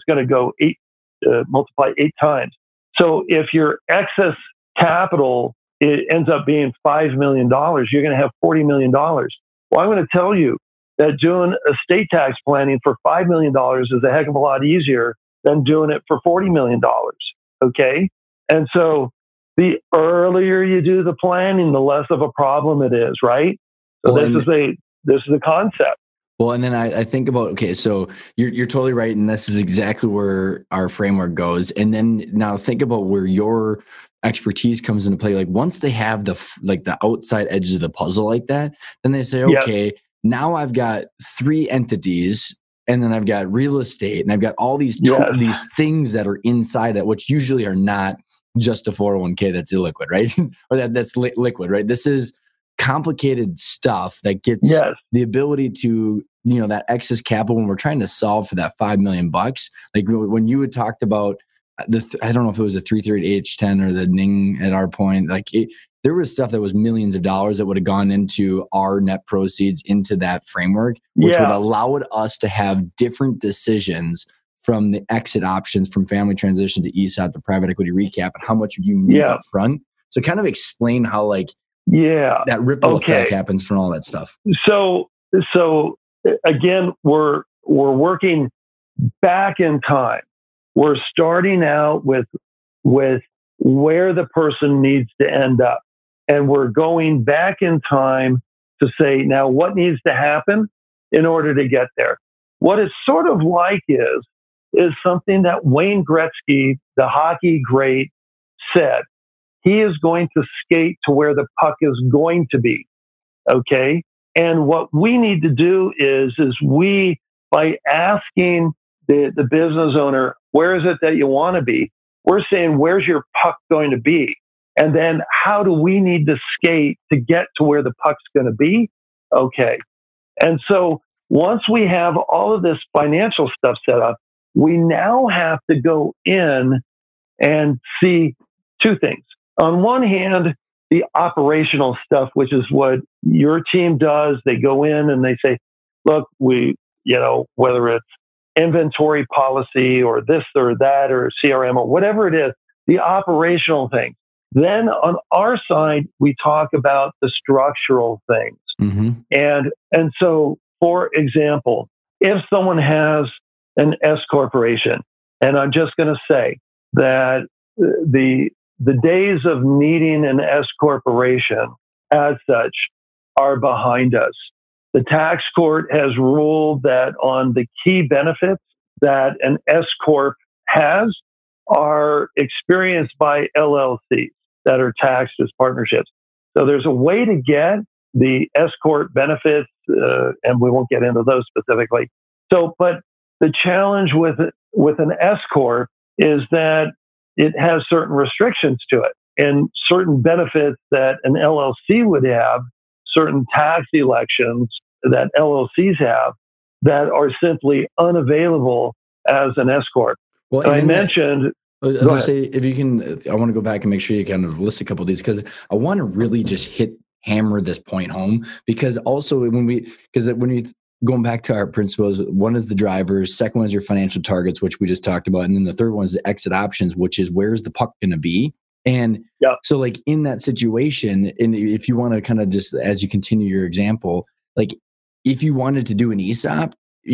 multiply 8 times. So if your excess capital, it ends up being $5 million, you're going to have $40 million. Well, I'm going to tell you that doing estate tax planning for $5 million is a heck of a lot easier than doing it for $40 million. Okay. And so the earlier you do the planning, the less of a problem it is, right? So this is a concept. Well, and then I think about, okay, so you're totally right. And this is exactly where our framework goes. And then now think about where your expertise comes into play. Like once they have the outside edges of the puzzle like that, then they say, okay, now I've got 3 entities, and then I've got real estate, and I've got all these these things that are inside it, which usually are not just a 401k that's illiquid, right? Or that's liquid, right? This is complicated stuff that gets the ability to, that excess capital when we're trying to solve for that $5 million. Like when you had talked about I don't know if it was a 338H10 or the Ning at our point, there was stuff that was millions of dollars that would have gone into our net proceeds into that framework, which would allow us to have different decisions from the exit options from family transition to ESOP, the private equity recap, and how much you need up front. So kind of explain how that ripple effect happens from all that stuff. So again, we're working back in time. We're starting out with where the person needs to end up. And we're going back in time to say, now what needs to happen in order to get there? What it's sort of like is something that Wayne Gretzky, the hockey great, said. He is going to skate to where the puck is going to be. Okay. And what we need to do is by asking the business owner, where is it that you want to be? We're saying, where's your puck going to be? And then how do we need to skate to get to where the puck's going to be? Okay. And so once we have all of this financial stuff set up, we now have to go in and see 2 things. On one hand, the operational stuff, which is what your team does. They go in and they say, look, whether it's inventory policy or this or that or CRM or whatever it is, the operational things. Then on our side, we talk about the structural things. Mm-hmm. And so, for example, if someone has an S corporation, and I'm just going to say that the days of needing an S corporation as such are behind us. The tax court has ruled that on the key benefits that an S corp has are experienced by LLCs that are taxed as partnerships. So there's a way to get the S corp benefits, and we won't get into those specifically. So, but the challenge with an S corp is that it has certain restrictions to it and certain benefits that an LLC would have, certain tax elections that LLCs have that are simply unavailable as an S corp. Well, and I mentioned. As I say, if you can, I want to go back and make sure you kind of list a couple of these, because I want to really just hammer this point home. Because also when we going back to our principles, one is the drivers, second one is your financial targets, which we just talked about, and then the third one is the exit options, which is where's the puck going to be. And so like in that situation, and if you want to kind of just as you continue your example, like if you wanted to do an ESOP,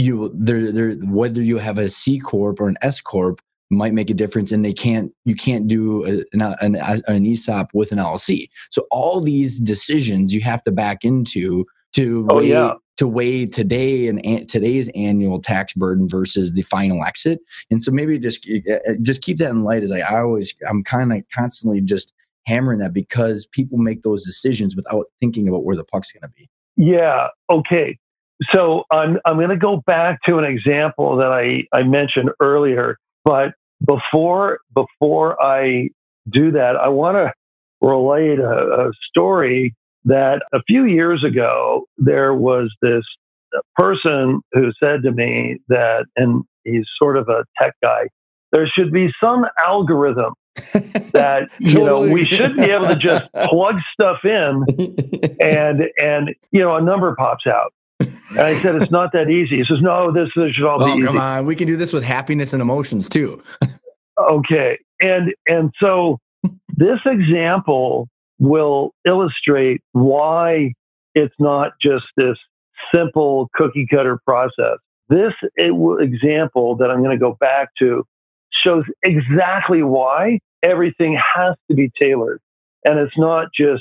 whether you have a C corp or an S corp might make a difference, and you can't do an ESOP with an LLC. So all these decisions you have to back into to weigh today's annual tax burden versus the final exit. And so maybe just keep that in light, as I'm kind of constantly just hammering that, because people make those decisions without thinking about where the puck's going to be. Yeah. Okay. So I'm going to go back to an example that I mentioned earlier, but before I do that, I want to relate a story that a few years ago, there was this person who said to me that, and he's sort of a tech guy, there should be some algorithm that, Totally. we should be able to just plug stuff in and a number pops out. And I said, it's not that easy. He says, no, this should all be easy. Come on. We can do this with happiness and emotions too. Okay. And so this example will illustrate why it's not just this simple cookie cutter process. This example that I'm going to go back to shows exactly why everything has to be tailored. And it's not just,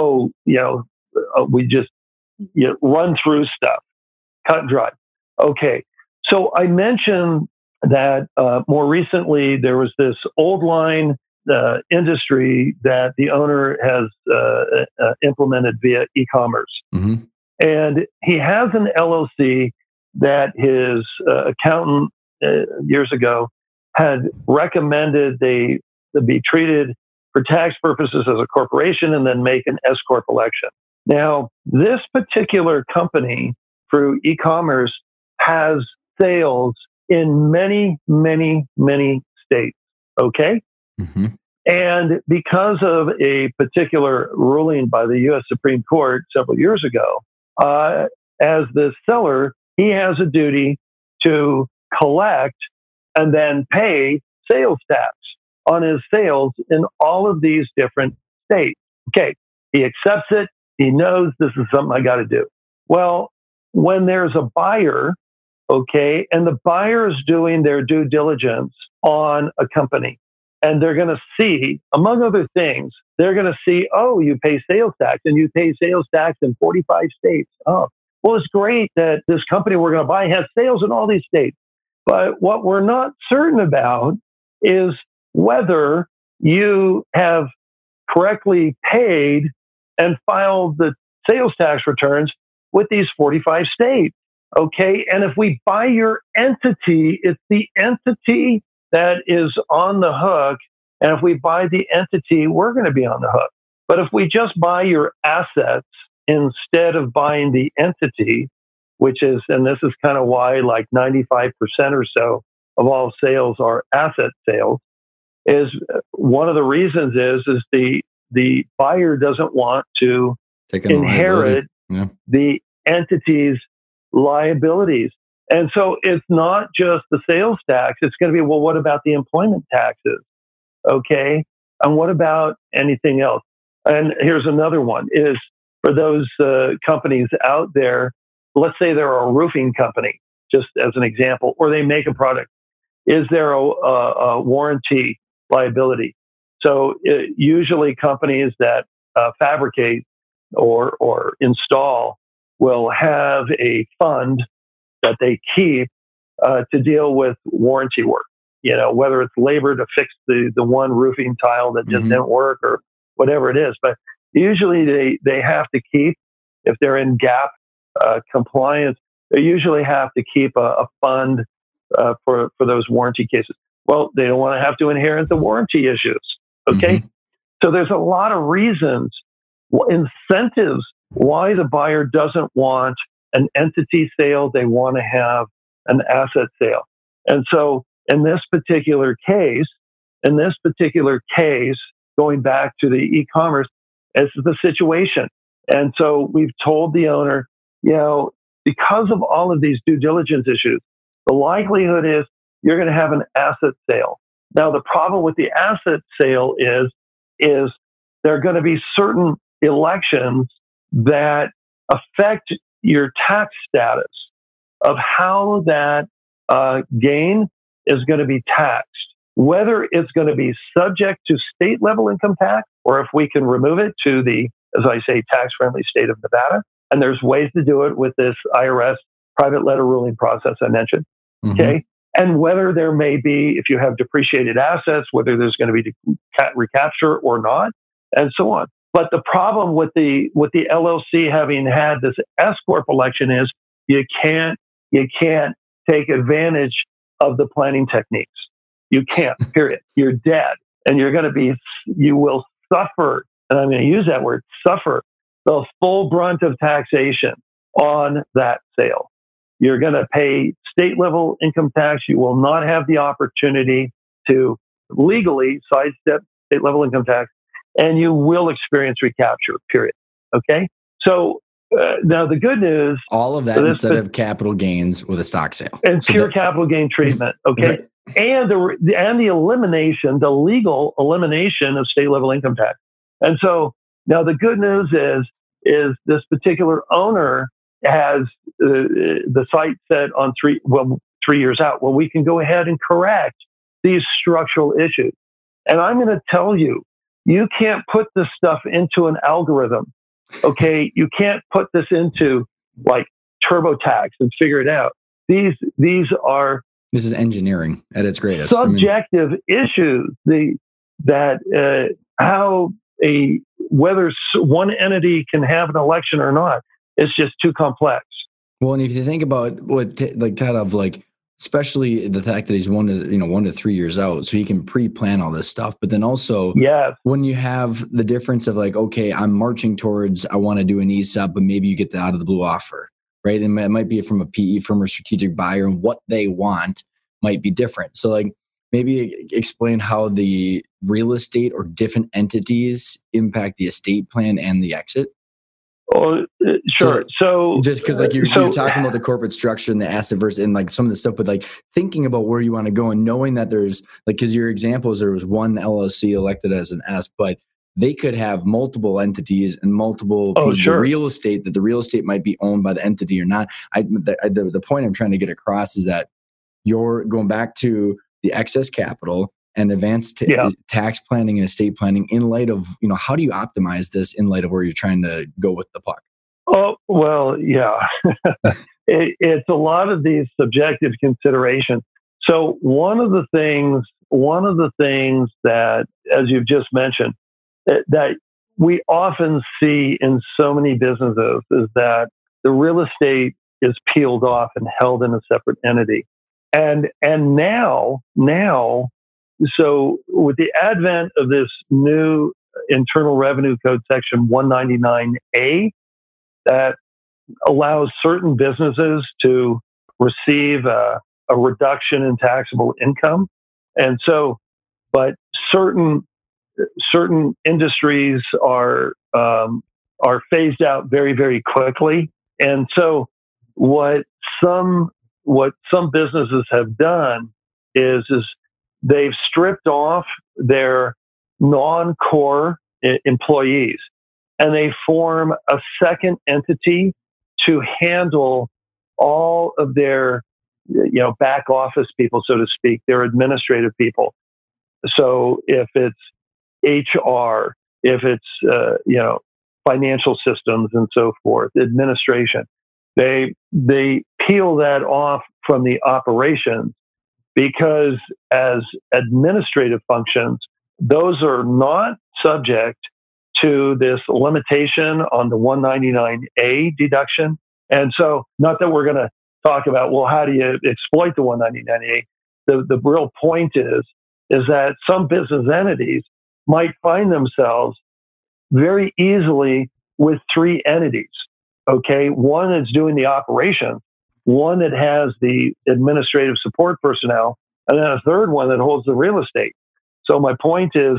we just run through stuff, cut and dry. Okay. So I mentioned that more recently there was this old line industry that the owner has implemented via e-commerce. Mm-hmm. And he has an LLC that his accountant years ago had recommended they be treated for tax purposes as a corporation and then make an S Corp election. Now, this particular company through e-commerce has sales in many, many, many states. Okay. Mm-hmm. And because of a particular ruling by the U.S. Supreme Court several years ago, as the seller, he has a duty to collect and then pay sales tax on his sales in all of these different states. Okay, he accepts it. He knows this is something I got to do. Well, when there's a buyer, okay, and the buyer is doing their due diligence on a company, and they're going to see, among other things, they're going to see, oh, you pay sales tax, and you pay sales tax in 45 states. Oh, well, it's great that this company we're going to buy has sales in all these states. But what we're not certain about is whether you have correctly paid and filed the sales tax returns with these 45 states. Okay. And if we buy your entity, it's the entity that is on the hook. And if we buy the entity, we're going to be on the hook. But if we just buy your assets instead of buying the entity, which is, and this is kind of why like 95% or so of all sales are asset sales, is one of the reasons is the buyer doesn't want to inherit the entity's liabilities. And so it's not just the sales tax. It's going to be, well, what about the employment taxes? Okay. And what about anything else? And here's another one is for those companies out there, let's say they're a roofing company, just as an example, or they make a product. Is there a warranty liability? So usually companies that fabricate or install will have a fund that they keep to deal with warranty work. Whether it's labor to fix the one roofing tile that just didn't work or whatever it is. But usually they have to keep, if they're in GAAP compliance, they usually have to keep a fund for those warranty cases. Well, they don't want to have to inherit the warranty issues. Okay. So there's a lot of reasons, incentives, why the buyer doesn't want an entity sale. They want to have an asset sale. And so in this particular case, going back to the e-commerce, this is the situation. And so we've told the owner, because of all of these due diligence issues, the likelihood is you're going to have an asset sale. Now, the problem with the asset sale is there are going to be certain elections that affect your tax status of how that gain is going to be taxed, whether it's going to be subject to state level income tax, or if we can remove it to the, as I say, tax-friendly state of Nevada. And there's ways to do it with this IRS private letter ruling process I mentioned. Okay. And whether there may be, if you have depreciated assets, whether there's going to be recapture or not, and so on. But the problem with the LLC having had this S Corp election is you can't take advantage of the planning techniques. You can't, period. You're dead. And you will suffer, and I'm going to use that word, suffer, the full brunt of taxation on that sale. You're going to pay state level income tax. You will not have the opportunity to legally sidestep state level income tax, and you will experience recapture, period. Okay? So now the good news. All of that instead of capital gains with a stock sale. And so pure capital gain treatment. Okay? Right. And the elimination, the legal elimination of state level income tax. And so now the good news is this particular owner has the sight set on 3 years out. Well, we can go ahead and correct these structural issues. And I'm going to tell you, you can't put this stuff into an algorithm. Okay, you can't put this into like TurboTax and figure it out. This is engineering at its greatest. Subjective issues. Whether one entity can have an election or not, it's just too complex. Well, and if you think about what Todd of especially the fact that he's 1 to 3 years out, so he can pre-plan all this stuff. But then also, when you have the difference of okay, I'm marching towards, I want to do an ESOP, but maybe you get the out of the blue offer, right? And it might be from a PE firm or strategic buyer, and what they want might be different. So maybe explain how the real estate or different entities impact the estate plan and the exit. Oh, sure. So just because you're talking about the corporate structure and the asset versus and some of the stuff, but thinking about where you want to go and knowing that there's because your examples, there was one LLC elected as an S, but they could have multiple entities and multiple pieces of real estate that the real estate might be owned by the entity or not. The point I'm trying to get across is that you're going back to the excess capital and advanced tax planning and estate planning in light of, how do you optimize this in light of where you're trying to go with the puck? Oh, well, yeah. It's a lot of these subjective considerations. So one of the things that, as you've just mentioned, that we often see in so many businesses is that the real estate is peeled off and held in a separate entity. And now, so with the advent of this new Internal Revenue Code Section 199A that allows certain businesses to receive a reduction in taxable income, and so, but certain industries are phased out very, very quickly, and so what some businesses have done is they've stripped off their non-core employees and they form a second entity to handle all of their, back office people, so to speak, their administrative people. So if it's HR, if it's, financial systems and so forth, administration, they peel that off from the operations because as administrative functions, those are not subject to this limitation on the 199A deduction. And so not that we're going to talk about, well, how do you exploit the 199A? The real point is that some business entities might find themselves very easily with 3 entities. Okay, one is doing the operation, one that has the administrative support personnel, and then a third one that holds the real estate. So my point is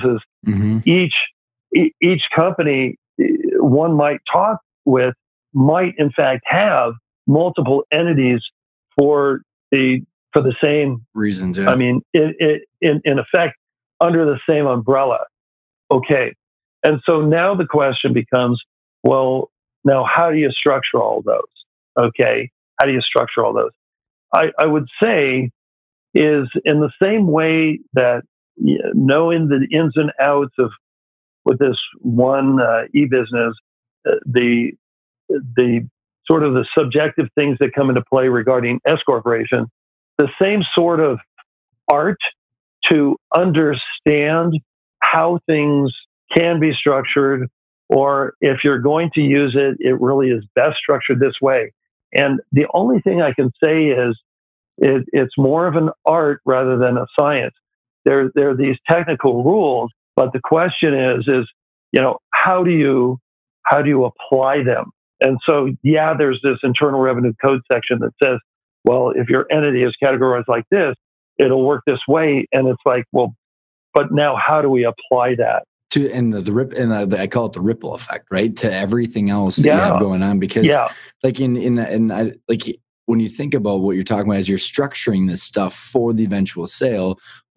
each company one might talk with might in fact have multiple entities for the same reasons. Yeah. I mean, in effect, under the same umbrella. Okay, and so now the question becomes, well, now how do you structure all those? Okay, how do you structure all those? I would say is in the same way that knowing the ins and outs of with this one e-business, the sort of the subjective things that come into play regarding S corporation, the same sort of art to understand how things can be structured, or if you're going to use it, it really is best structured this way. And the only thing I can say is it's more of an art rather than a science. There are these technical rules, but the question is how do you how do you apply them? And so, yeah, there's this Internal Revenue Code section that says, well, if your entity is categorized like this, it'll work this way. And it's like, well, but now how do we apply that? I call it the ripple effect, right? To everything else that you have going on, because like when you think about what you're talking about as you're structuring this stuff for the eventual sale,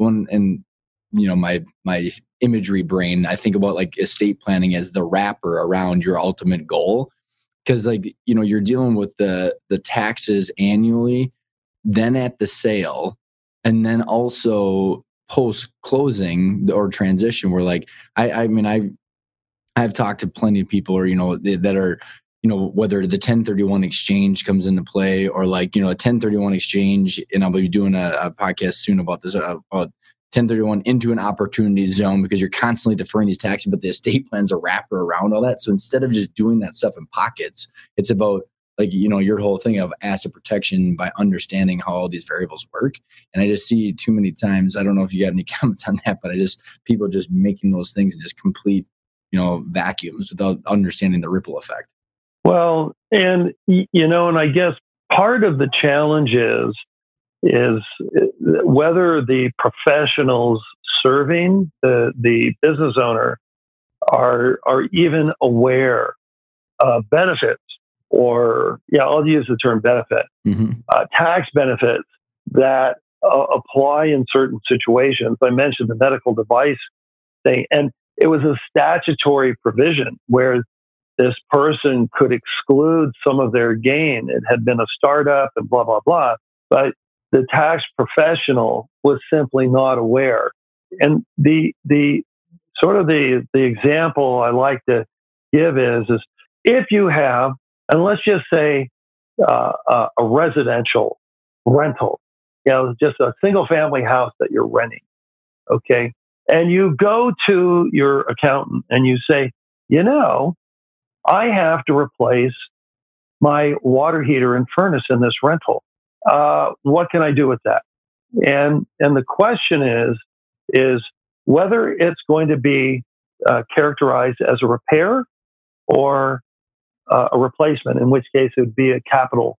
my imagery brain, I think about like estate planning as the wrapper around your ultimate goal. Because you're dealing with the taxes annually, then at the sale, and then also post closing or transition. Where like I've talked to plenty of people, or that are whether the 1031 exchange comes into play, or like a 1031 exchange, and I'll be doing a podcast soon about this about 1031 into an opportunity zone, because you're constantly deferring these taxes, but the estate plans are wrapper around all that. So instead of just doing that stuff in pockets, it's about your whole thing of asset protection by understanding how all these variables work. And I just see too many times, I don't know if you got any comments on that, but people just making those things in just complete, vacuums without understanding the ripple effect. Well, and I guess part of the challenge is whether the professionals serving the business owner are even aware of benefits, or I'll use the term benefit, tax benefits that apply in certain situations. I mentioned the medical device thing, and it was a statutory provision where this person could exclude some of their gain. It had been a startup and blah, blah, blah. But the tax professional was simply not aware. And the example I like to give is if you have, and let's just say a residential rental, just a single family house that you're renting, okay? And you go to your accountant and you say, I have to replace my water heater and furnace in this rental. What can I do with that? And the question is whether it's going to be characterized as a repair or a replacement, in which case it would be a capital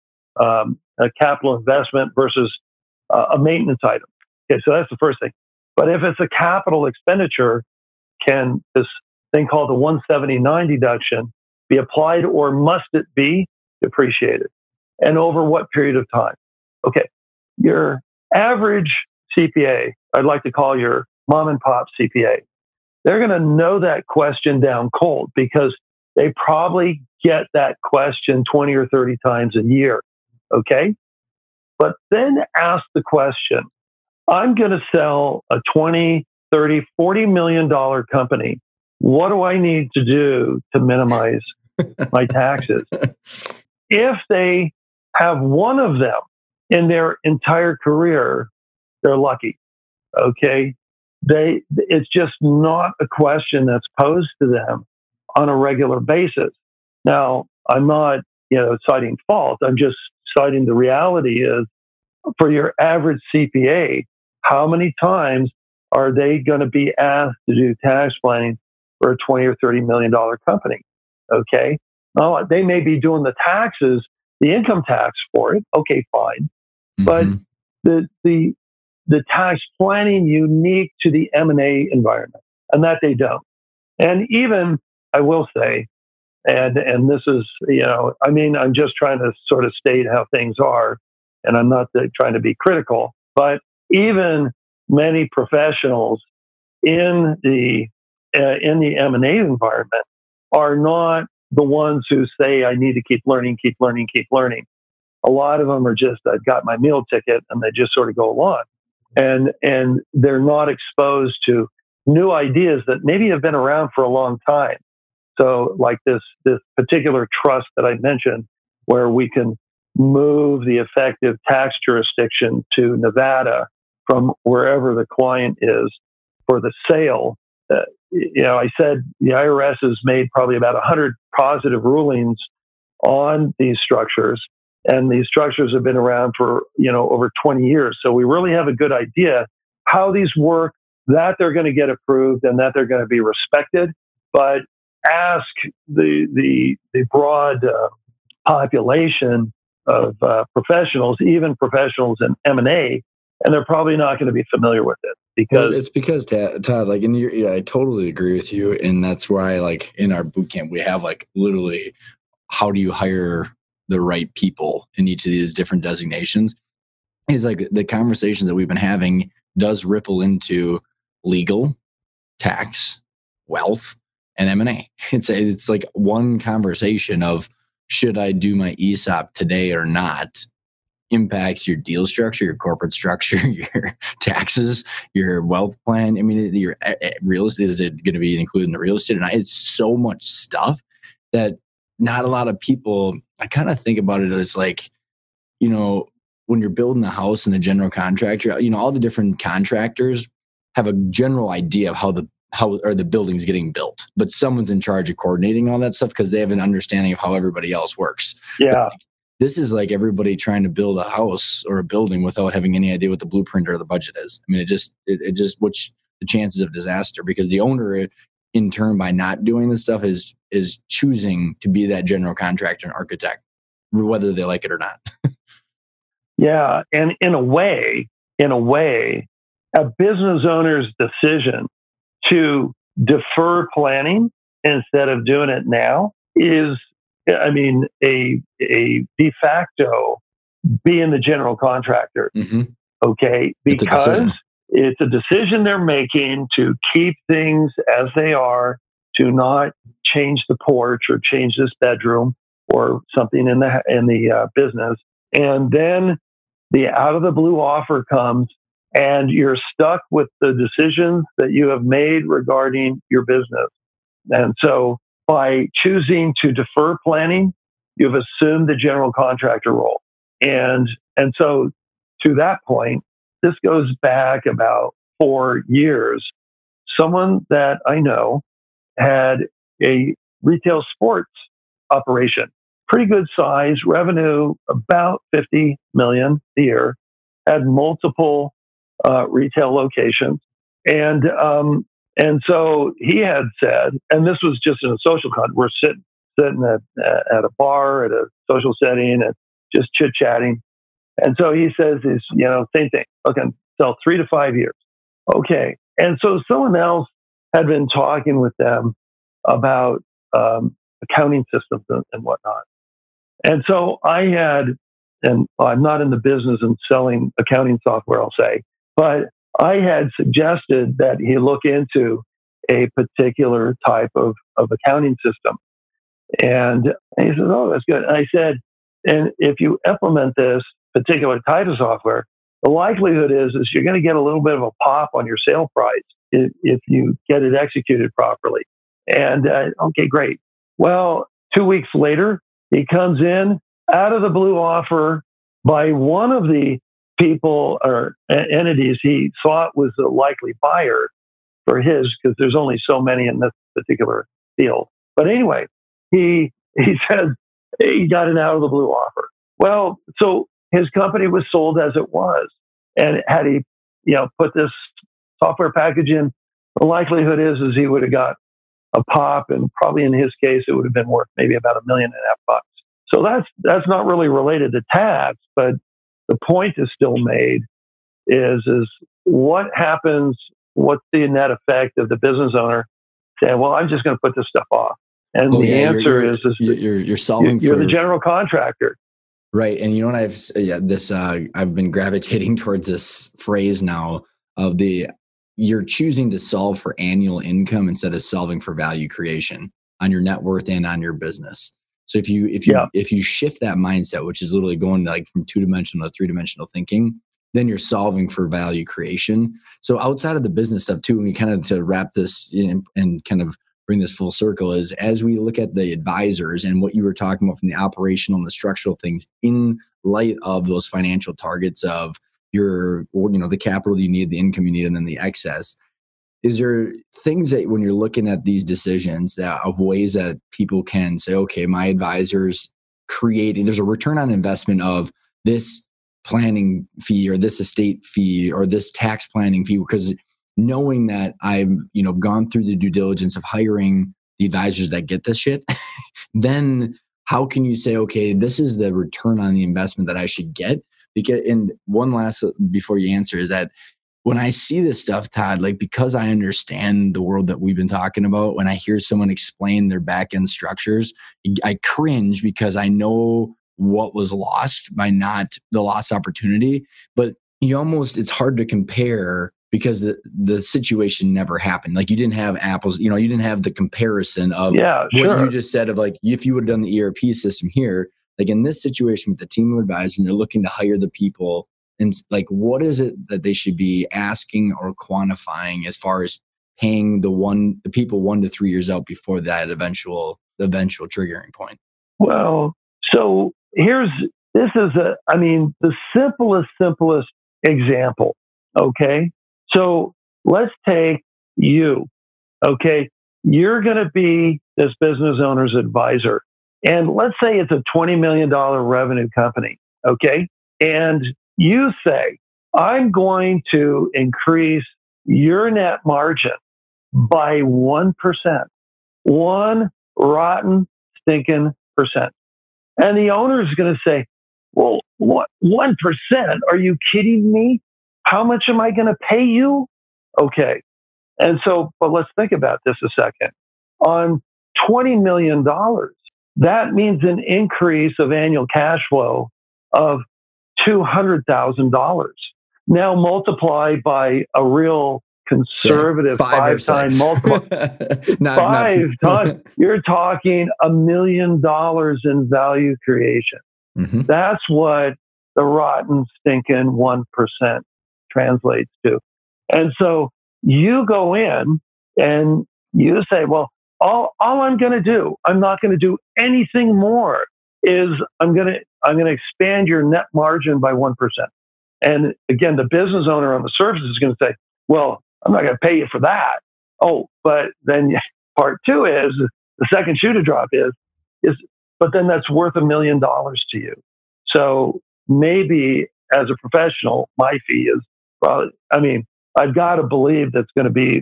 investment versus a maintenance item. Okay, so that's the first thing. But if it's a capital expenditure, can this thing called the 179 deduction be applied, or must it be depreciated? And over what period of time? Okay, your average CPA, I'd like to call your mom and pop CPA, they're going to know that question down cold, because they probably get that question 20 or 30 times a year. Okay? But then ask the question, I'm going to sell a 20, 30, $40 million company. What do I need to do to minimize my taxes? If they have one of them in their entire career, they're lucky. Okay? It's just not a question that's posed to them on a regular basis. Now, I'm not, citing fault. I'm just citing the reality is, for your average CPA, how many times are they going to be asked to do tax planning for a $20 or $30 million company? Okay. Now, they may be doing the taxes, the income tax for it. Okay, fine. But the tax planning unique to the M&A environment, and that they don't. And even, I will say, and this is, I'm just trying to sort of state how things are, and I'm not trying to be critical, but even many professionals in the M&A environment are not the ones who say, I need to keep learning. A lot of them are just, I've got my meal ticket, and they just sort of go along. And they're not exposed to new ideas that maybe have been around for a long time. So like this particular trust that I mentioned, where we can move the effective tax jurisdiction to Nevada from wherever the client is for the sale. I said the IRS has made probably about 100 positive rulings on these structures, and these structures have been around for over 20 years. So we really have a good idea how these work, that they're going to get approved, and that they're going to be respected. But ask the broad population of professionals, even professionals in M&A, and they're probably not going to be familiar with it because it's because Todd, like, and I totally agree with you, and that's why, like, in our boot camp, we have like literally, how do you hire the right people in each of these different designations? Is like the conversations that we've been having does ripple into legal, tax, wealth, and M&A. It's like one conversation of, should I do my ESOP today or not, impacts your deal structure, your corporate structure, your taxes, your wealth plan. I mean, your real estate, is it going to be included in the real estate? And it's so much stuff that not a lot of people, I kind of think about it as like, when you're building a house and the general contractor, all the different contractors have a general idea of how the building's getting built, but someone's in charge of coordinating all that stuff because they have an understanding of how everybody else works. Yeah. This is like everybody trying to build a house or a building without having any idea what the blueprint or the budget is. I mean, it just which the chances of disaster, because the owner, in turn, by not doing this stuff, is choosing to be that general contractor and architect, whether they like it or not. Yeah, and in a way, a business owner's decision to defer planning instead of doing it now is, I mean, a de facto being the general contractor. Mm-hmm. Okay, because it's a decision they're making to keep things as they are, to not change the porch or change this bedroom or something in the business, and then the out of the blue offer comes, and you're stuck with the decisions that you have made regarding your business. And so by choosing to defer planning, you've assumed the general contractor role. And so to that point, this goes back about 4 years. Someone that I know had a retail sports operation, pretty good size, revenue about $50 million a year, had multiple retail locations. And so he had said, and this was just in a social context, we're sitting at a bar, at a social setting, and just chit-chatting. And so he says, same thing. Okay, sell 3 to 5 years. Okay. And so someone else had been talking with them about accounting systems and whatnot. And so I had, and I'm not in the business of selling accounting software, I'll say, but I had suggested that he look into a particular type of accounting system. And he said, oh, that's good. And I said, and if you implement this particular type of software, the likelihood is you're going to get a little bit of a pop on your sale price if you get it executed properly. And okay, great. Well, 2 weeks later, he comes in out of the blue offer by one of the people or entities he thought was the likely buyer for his, because there's only so many in this particular field. But anyway, he said he got an out of the blue offer. Well, so his company was sold as it was, and had he, put this software package in, the likelihood is he would have got a pop, and probably in his case, it would have been worth maybe about $1.5 million. So that's not really related to tax, but the point is still made is what happens, what's the net effect of the business owner saying, well, I'm just going to put this stuff off. And the answer is you're solving you're the general contractor. Right. And you know what, I've been gravitating towards this phrase now of you're choosing to solve for annual income instead of solving for value creation on your net worth and on your business. So if you shift that mindset, which is literally going like from 2-dimensional to 3-dimensional thinking, then you're solving for value creation. So outside of the business stuff too, and we kind of, to wrap this in and kind of bring this full circle, is as we look at the advisors and what you were talking about from the operational and the structural things in light of those financial targets of the capital you need, the income you need, and then the excess. Is there things that when you're looking at these decisions of ways that people can say, okay, my advisor's there's a return on investment of this planning fee or this estate fee or this tax planning fee, because knowing that I've gone through the due diligence of hiring the advisors that get this shit, then how can you say, okay, this is the return on the investment that I should get? Because, and one last before you answer is that when I see this stuff, Todd, like because I understand the world that we've been talking about, when I hear someone explain their back end structures, I cringe because I know what was lost by not the lost opportunity. But you almost, it's hard to compare because the situation never happened. Like you didn't have apples, you didn't have the comparison of what you just said of like, if you would have done the ERP system here, like in this situation with the team of advisors, and they're looking to hire the people. And like, what is it that they should be asking or quantifying as far as paying the people 1 to 3 years out before that eventual triggering point? Well, so the simplest example. Okay. So let's take you. Okay. You're going to be this business owner's advisor. And let's say it's a $20 million revenue company. Okay. And you say, I'm going to increase your net margin by 1%, 1 rotten, stinking percent. And the owner is going to say, well, what, 1%? Are you kidding me? How much am I going to pay you? Okay. And so, but let's think about this a second. On $20 million, that means an increase of annual cash flow of $200,000. Now multiply by a real conservative 5-time multiple. 5 times. You're talking $1 million in value creation. Mm-hmm. That's what the rotten, stinking 1% translates to. And so you go in and you say, well, all I'm going to do, I'm not going to do anything more, is I'm going to expand your net margin by 1%. And again, the business owner on the surface is going to say, well, I'm not going to pay you for that. Oh, but then part 2 is, the second shoe to drop is, but then that's worth $1 million to you. So maybe as a professional, my fee is probably, I've got to believe that's going to be,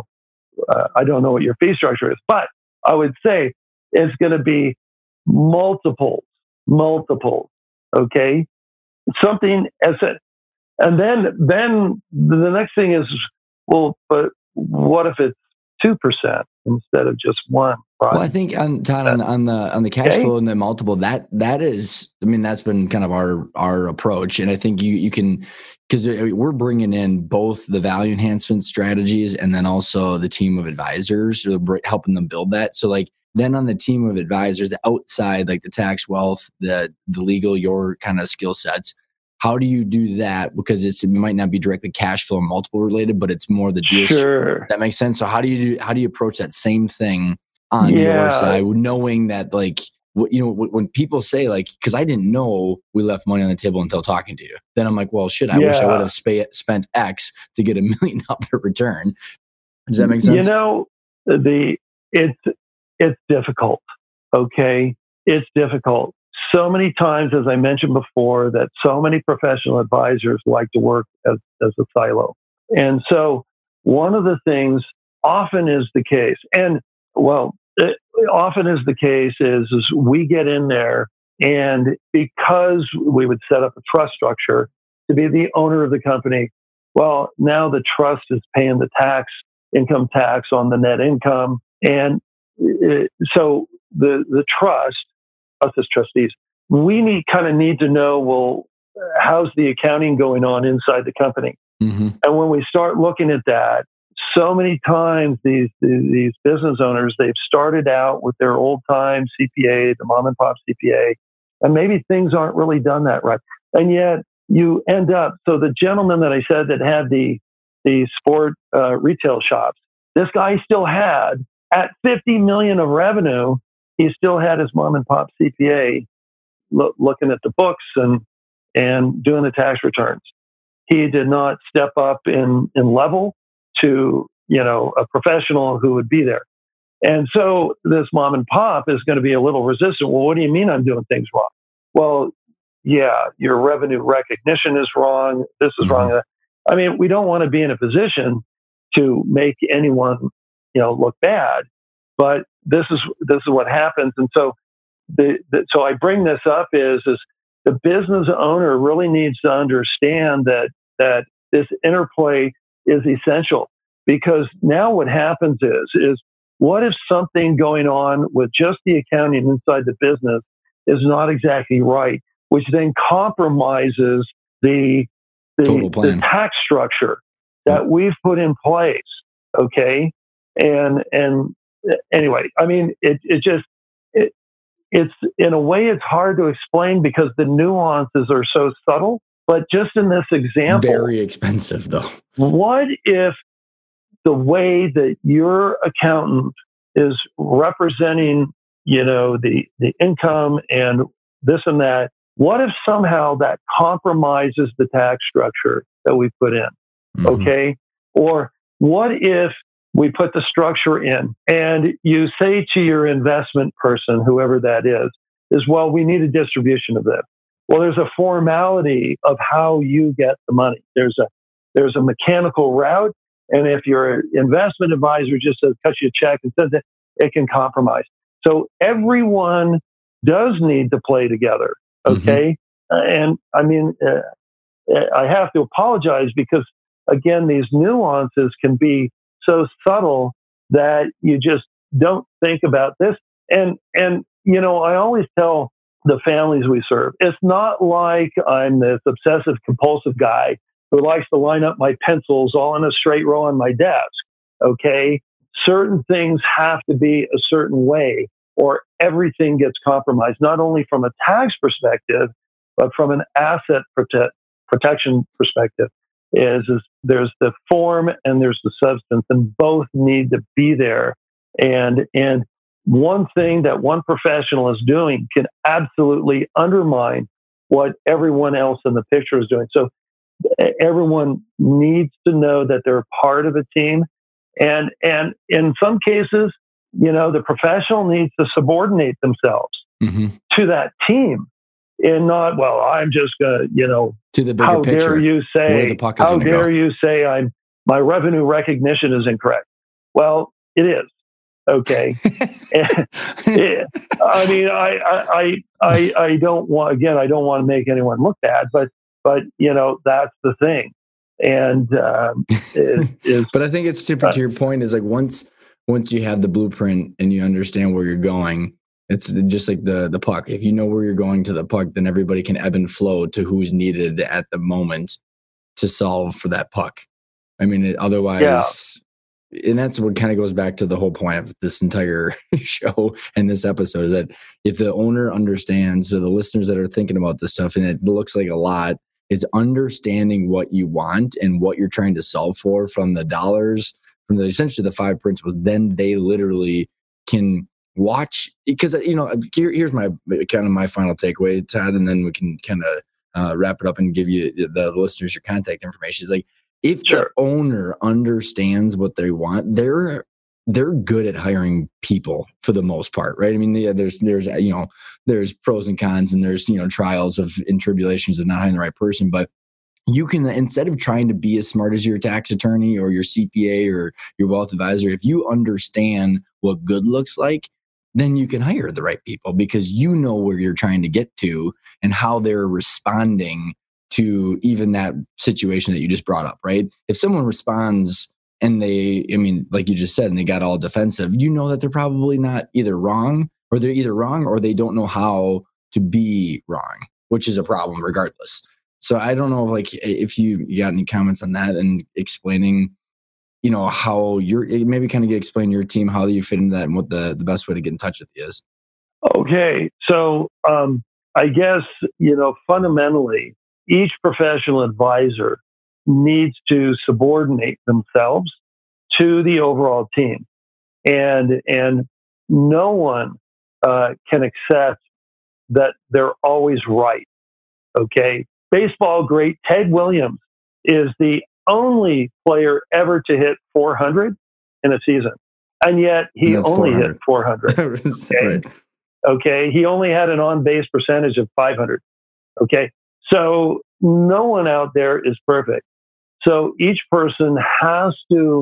I don't know what your fee structure is, but I would say it's going to be multiples. Okay. Something as a, and then the next thing is, well, but what if it's 2% instead of just 1%? Right? Well, I think on the cash flow and the multiple, that is, that's been kind of our approach. And I think you can, because we're bringing in both the value enhancement strategies and then also the team of advisors, helping them build that. So like, then on the team of advisors, the outside, like the tax, wealth, the legal, your kind of skill sets, how do you do that? Because it might not be directly cash flow multiple related, but it's more the deal. Sure. That makes sense. So how do you approach that same thing on your side, knowing that like, when people say like, because I didn't know we left money on the table until talking to you, then I'm like, well, shit, I wish I would have spent X to get $1 million return. Does that make sense? It's difficult. Okay. It's difficult. So many times, as I mentioned before, that so many professional advisors like to work as a silo. And so one of the things often is the case, is we get in there, and because we would set up a trust structure to be the owner of the company, well, now the trust is paying the income tax on the net income. And so the trust, us as trustees, we need to know, well, how's the accounting going on inside the company? Mm-hmm. And when we start looking at that, so many times these business owners, they've started out with their old time CPA, the mom and pop CPA, and maybe things aren't really done that right. And yet you end up, so the gentleman that I said that had the sport retail shops, this guy still had, at $50 million of revenue, he still had his mom and pop CPA looking at the books and doing the tax returns. He did not step up in level to, a professional who would be there. And so this mom and pop is going to be a little resistant. Well, what do you mean I'm doing things wrong? Well, yeah, your revenue recognition is wrong. This is wrong. We don't want to be in a position to make anyone, look bad, but this is what happens. And so so I bring this up is the business owner really needs to understand that this interplay is essential, because now what happens is what if something going on with just the accounting inside the business is not exactly right, which then compromises the total plan, the tax structure that we've put in place. Okay. And anyway, I mean, it's in a way, it's hard to explain because the nuances are so subtle. But just in this example, very expensive though. What if the way that your accountant is representing, the income and this and that, what if somehow that compromises the tax structure that we put in? Mm-hmm. Okay. Or what if we put the structure in and you say to your investment person, whoever that is, well, we need a distribution of this. Well, there's a formality of how you get the money. There's a mechanical route. And if your investment advisor just says, cut you a check and says it can compromise. So everyone does need to play together. Okay. Mm-hmm. And I mean, I have to apologize because again, these nuances can be so subtle that you just don't think about this. And I always tell the families we serve, it's not like I'm this obsessive compulsive guy who likes to line up my pencils all in a straight row on my desk. Okay. Certain things have to be a certain way or everything gets compromised, not only from a tax perspective, but from an asset protection perspective. Is there's the form and there's the substance, and both need to be there. And one thing that one professional is doing can absolutely undermine what everyone else in the picture is doing. So everyone needs to know that they're part of a team. And in some cases, the professional needs to subordinate themselves to that team. And not, well, I'm just going to, to the bigger how picture, dare you say, how dare you say my revenue recognition is incorrect? Well, it is. Okay. I mean, I don't want, again, I don't want to make anyone look bad, but that's the thing. And, but I think it's to your point is like, once you have the blueprint and you understand where you're going, it's just like the puck. If you know where you're going to the puck, then everybody can ebb and flow to who's needed at the moment to solve for that puck. I mean, otherwise, and that's what kind of goes back to the whole point of this entire show and this episode is that if the owner understands, so the listeners that are thinking about this stuff, and it looks like a lot, is understanding what you want and what you're trying to solve for from the dollars, from essentially the 5 principles, then they literally can watch, because here's my kind of my final takeaway, Todd, and then we can kind of wrap it up and give you the listeners your contact information. Is like, if the owner understands what they want, they're good at hiring people for the most part, right? I mean, there's pros and cons, and there's trials and tribulations of not hiring the right person, but you can, instead of trying to be as smart as your tax attorney or your CPA or your wealth advisor, if you understand what good looks like, then you can hire the right people because you know where you're trying to get to and how they're responding to even that situation that you just brought up, right? If someone responds and like you just said, and they got all defensive, that they're probably not either wrong, or they're either wrong or they don't know how to be wrong, which is a problem regardless. So I don't know, like, if you got any comments on that and explaining, how maybe kind of explain your team, how you fit into that, and what the best way to get in touch with you is. Okay. So I guess, fundamentally, each professional advisor needs to subordinate themselves to the overall team. And no one can accept that they're always right. Okay. Baseball great Ted Williams is the only player ever to hit 400 in a season. And yet he only hit 400. Okay. Right. Okay. He only had an on-base percentage of 500. Okay. So no one out there is perfect. So each person has to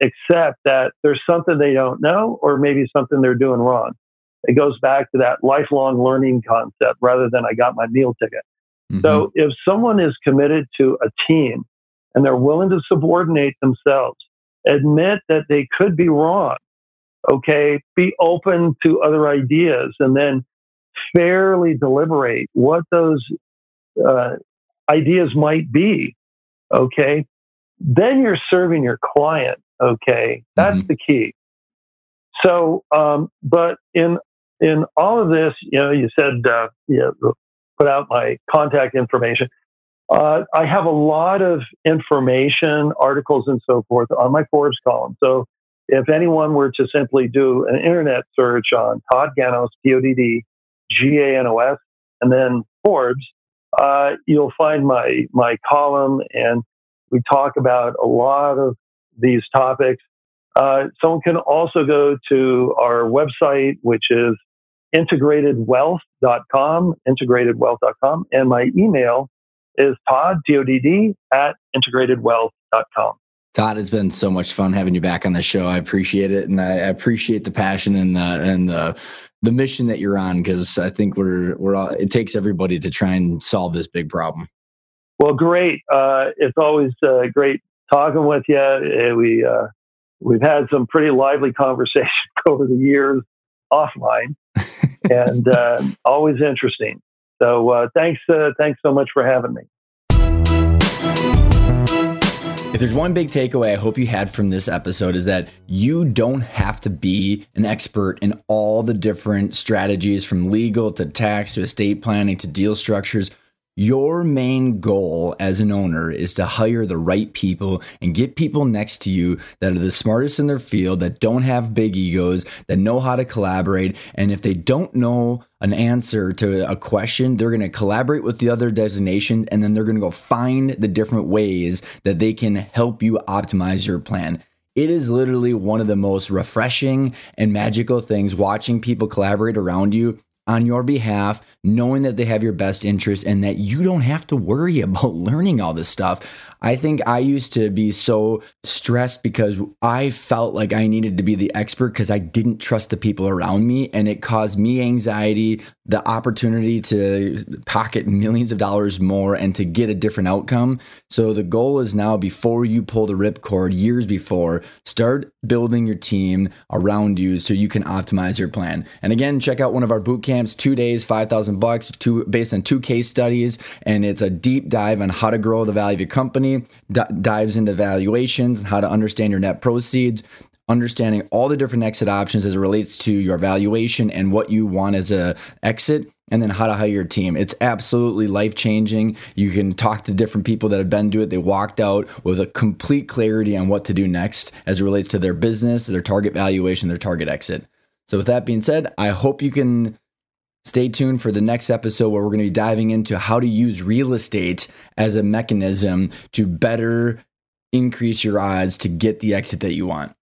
accept that there's something they don't know, or maybe something they're doing wrong. It goes back to that lifelong learning concept rather than I got my meal ticket. Mm-hmm. So if someone is committed to a team and they're willing to subordinate themselves, admit that they could be wrong, okay, be open to other ideas, and then fairly deliberate what those ideas might be, okay, then you're serving your client, okay? That's the key. So, but in all of this, you said, put out my contact information. I have a lot of information, articles, and so forth on my Forbes column. So if anyone were to simply do an internet search on Todd Ganos, TODDGANOS, and then Forbes, you'll find my column, and we talk about a lot of these topics. Someone can also go to our website, which is integratedwealth.com, and my email is Todd, TODD, at integratedwealth.com. Todd, it's been so much fun having you back on the show. I appreciate it, and I appreciate the passion and the mission that you're on, because I think we're all, it takes everybody to try and solve this big problem. Well, great. It's always great talking with you. We've had some pretty lively conversations over the years offline, and always interesting. So thanks so much for having me. If there's one big takeaway I hope you had from this episode, is that you don't have to be an expert in all the different strategies, from legal to tax to estate planning to deal structures. Your main goal as an owner is to hire the right people and get people next to you that are the smartest in their field, that don't have big egos, that know how to collaborate. And if they don't know an answer to a question, they're going to collaborate with the other designations, and then they're going to go find the different ways that they can help you optimize your plan. It is literally one of the most refreshing and magical things, watching people collaborate around you on your behalf, knowing that they have your best interest and that you don't have to worry about learning all this stuff. I think I used to be so stressed because I felt like I needed to be the expert because I didn't trust the people around me, and it caused me anxiety, the opportunity to pocket millions of dollars more and to get a different outcome. So the goal is now, before you pull the ripcord, years before, start building your team around you so you can optimize your plan. And again, check out one of our boot camps, 2 days, $5,000, based on 2 case studies. And it's a deep dive on how to grow the value of your company, dives into valuations and how to understand your net proceeds, understanding all the different exit options as it relates to your valuation and what you want as a exit, and then how to hire your team. It's absolutely life-changing. You can talk to different people that have been to it. They walked out with a complete clarity on what to do next as it relates to their business, their target valuation, their target exit. So with that being said, I hope you can stay tuned for the next episode, where we're going to be diving into how to use real estate as a mechanism to better increase your odds to get the exit that you want.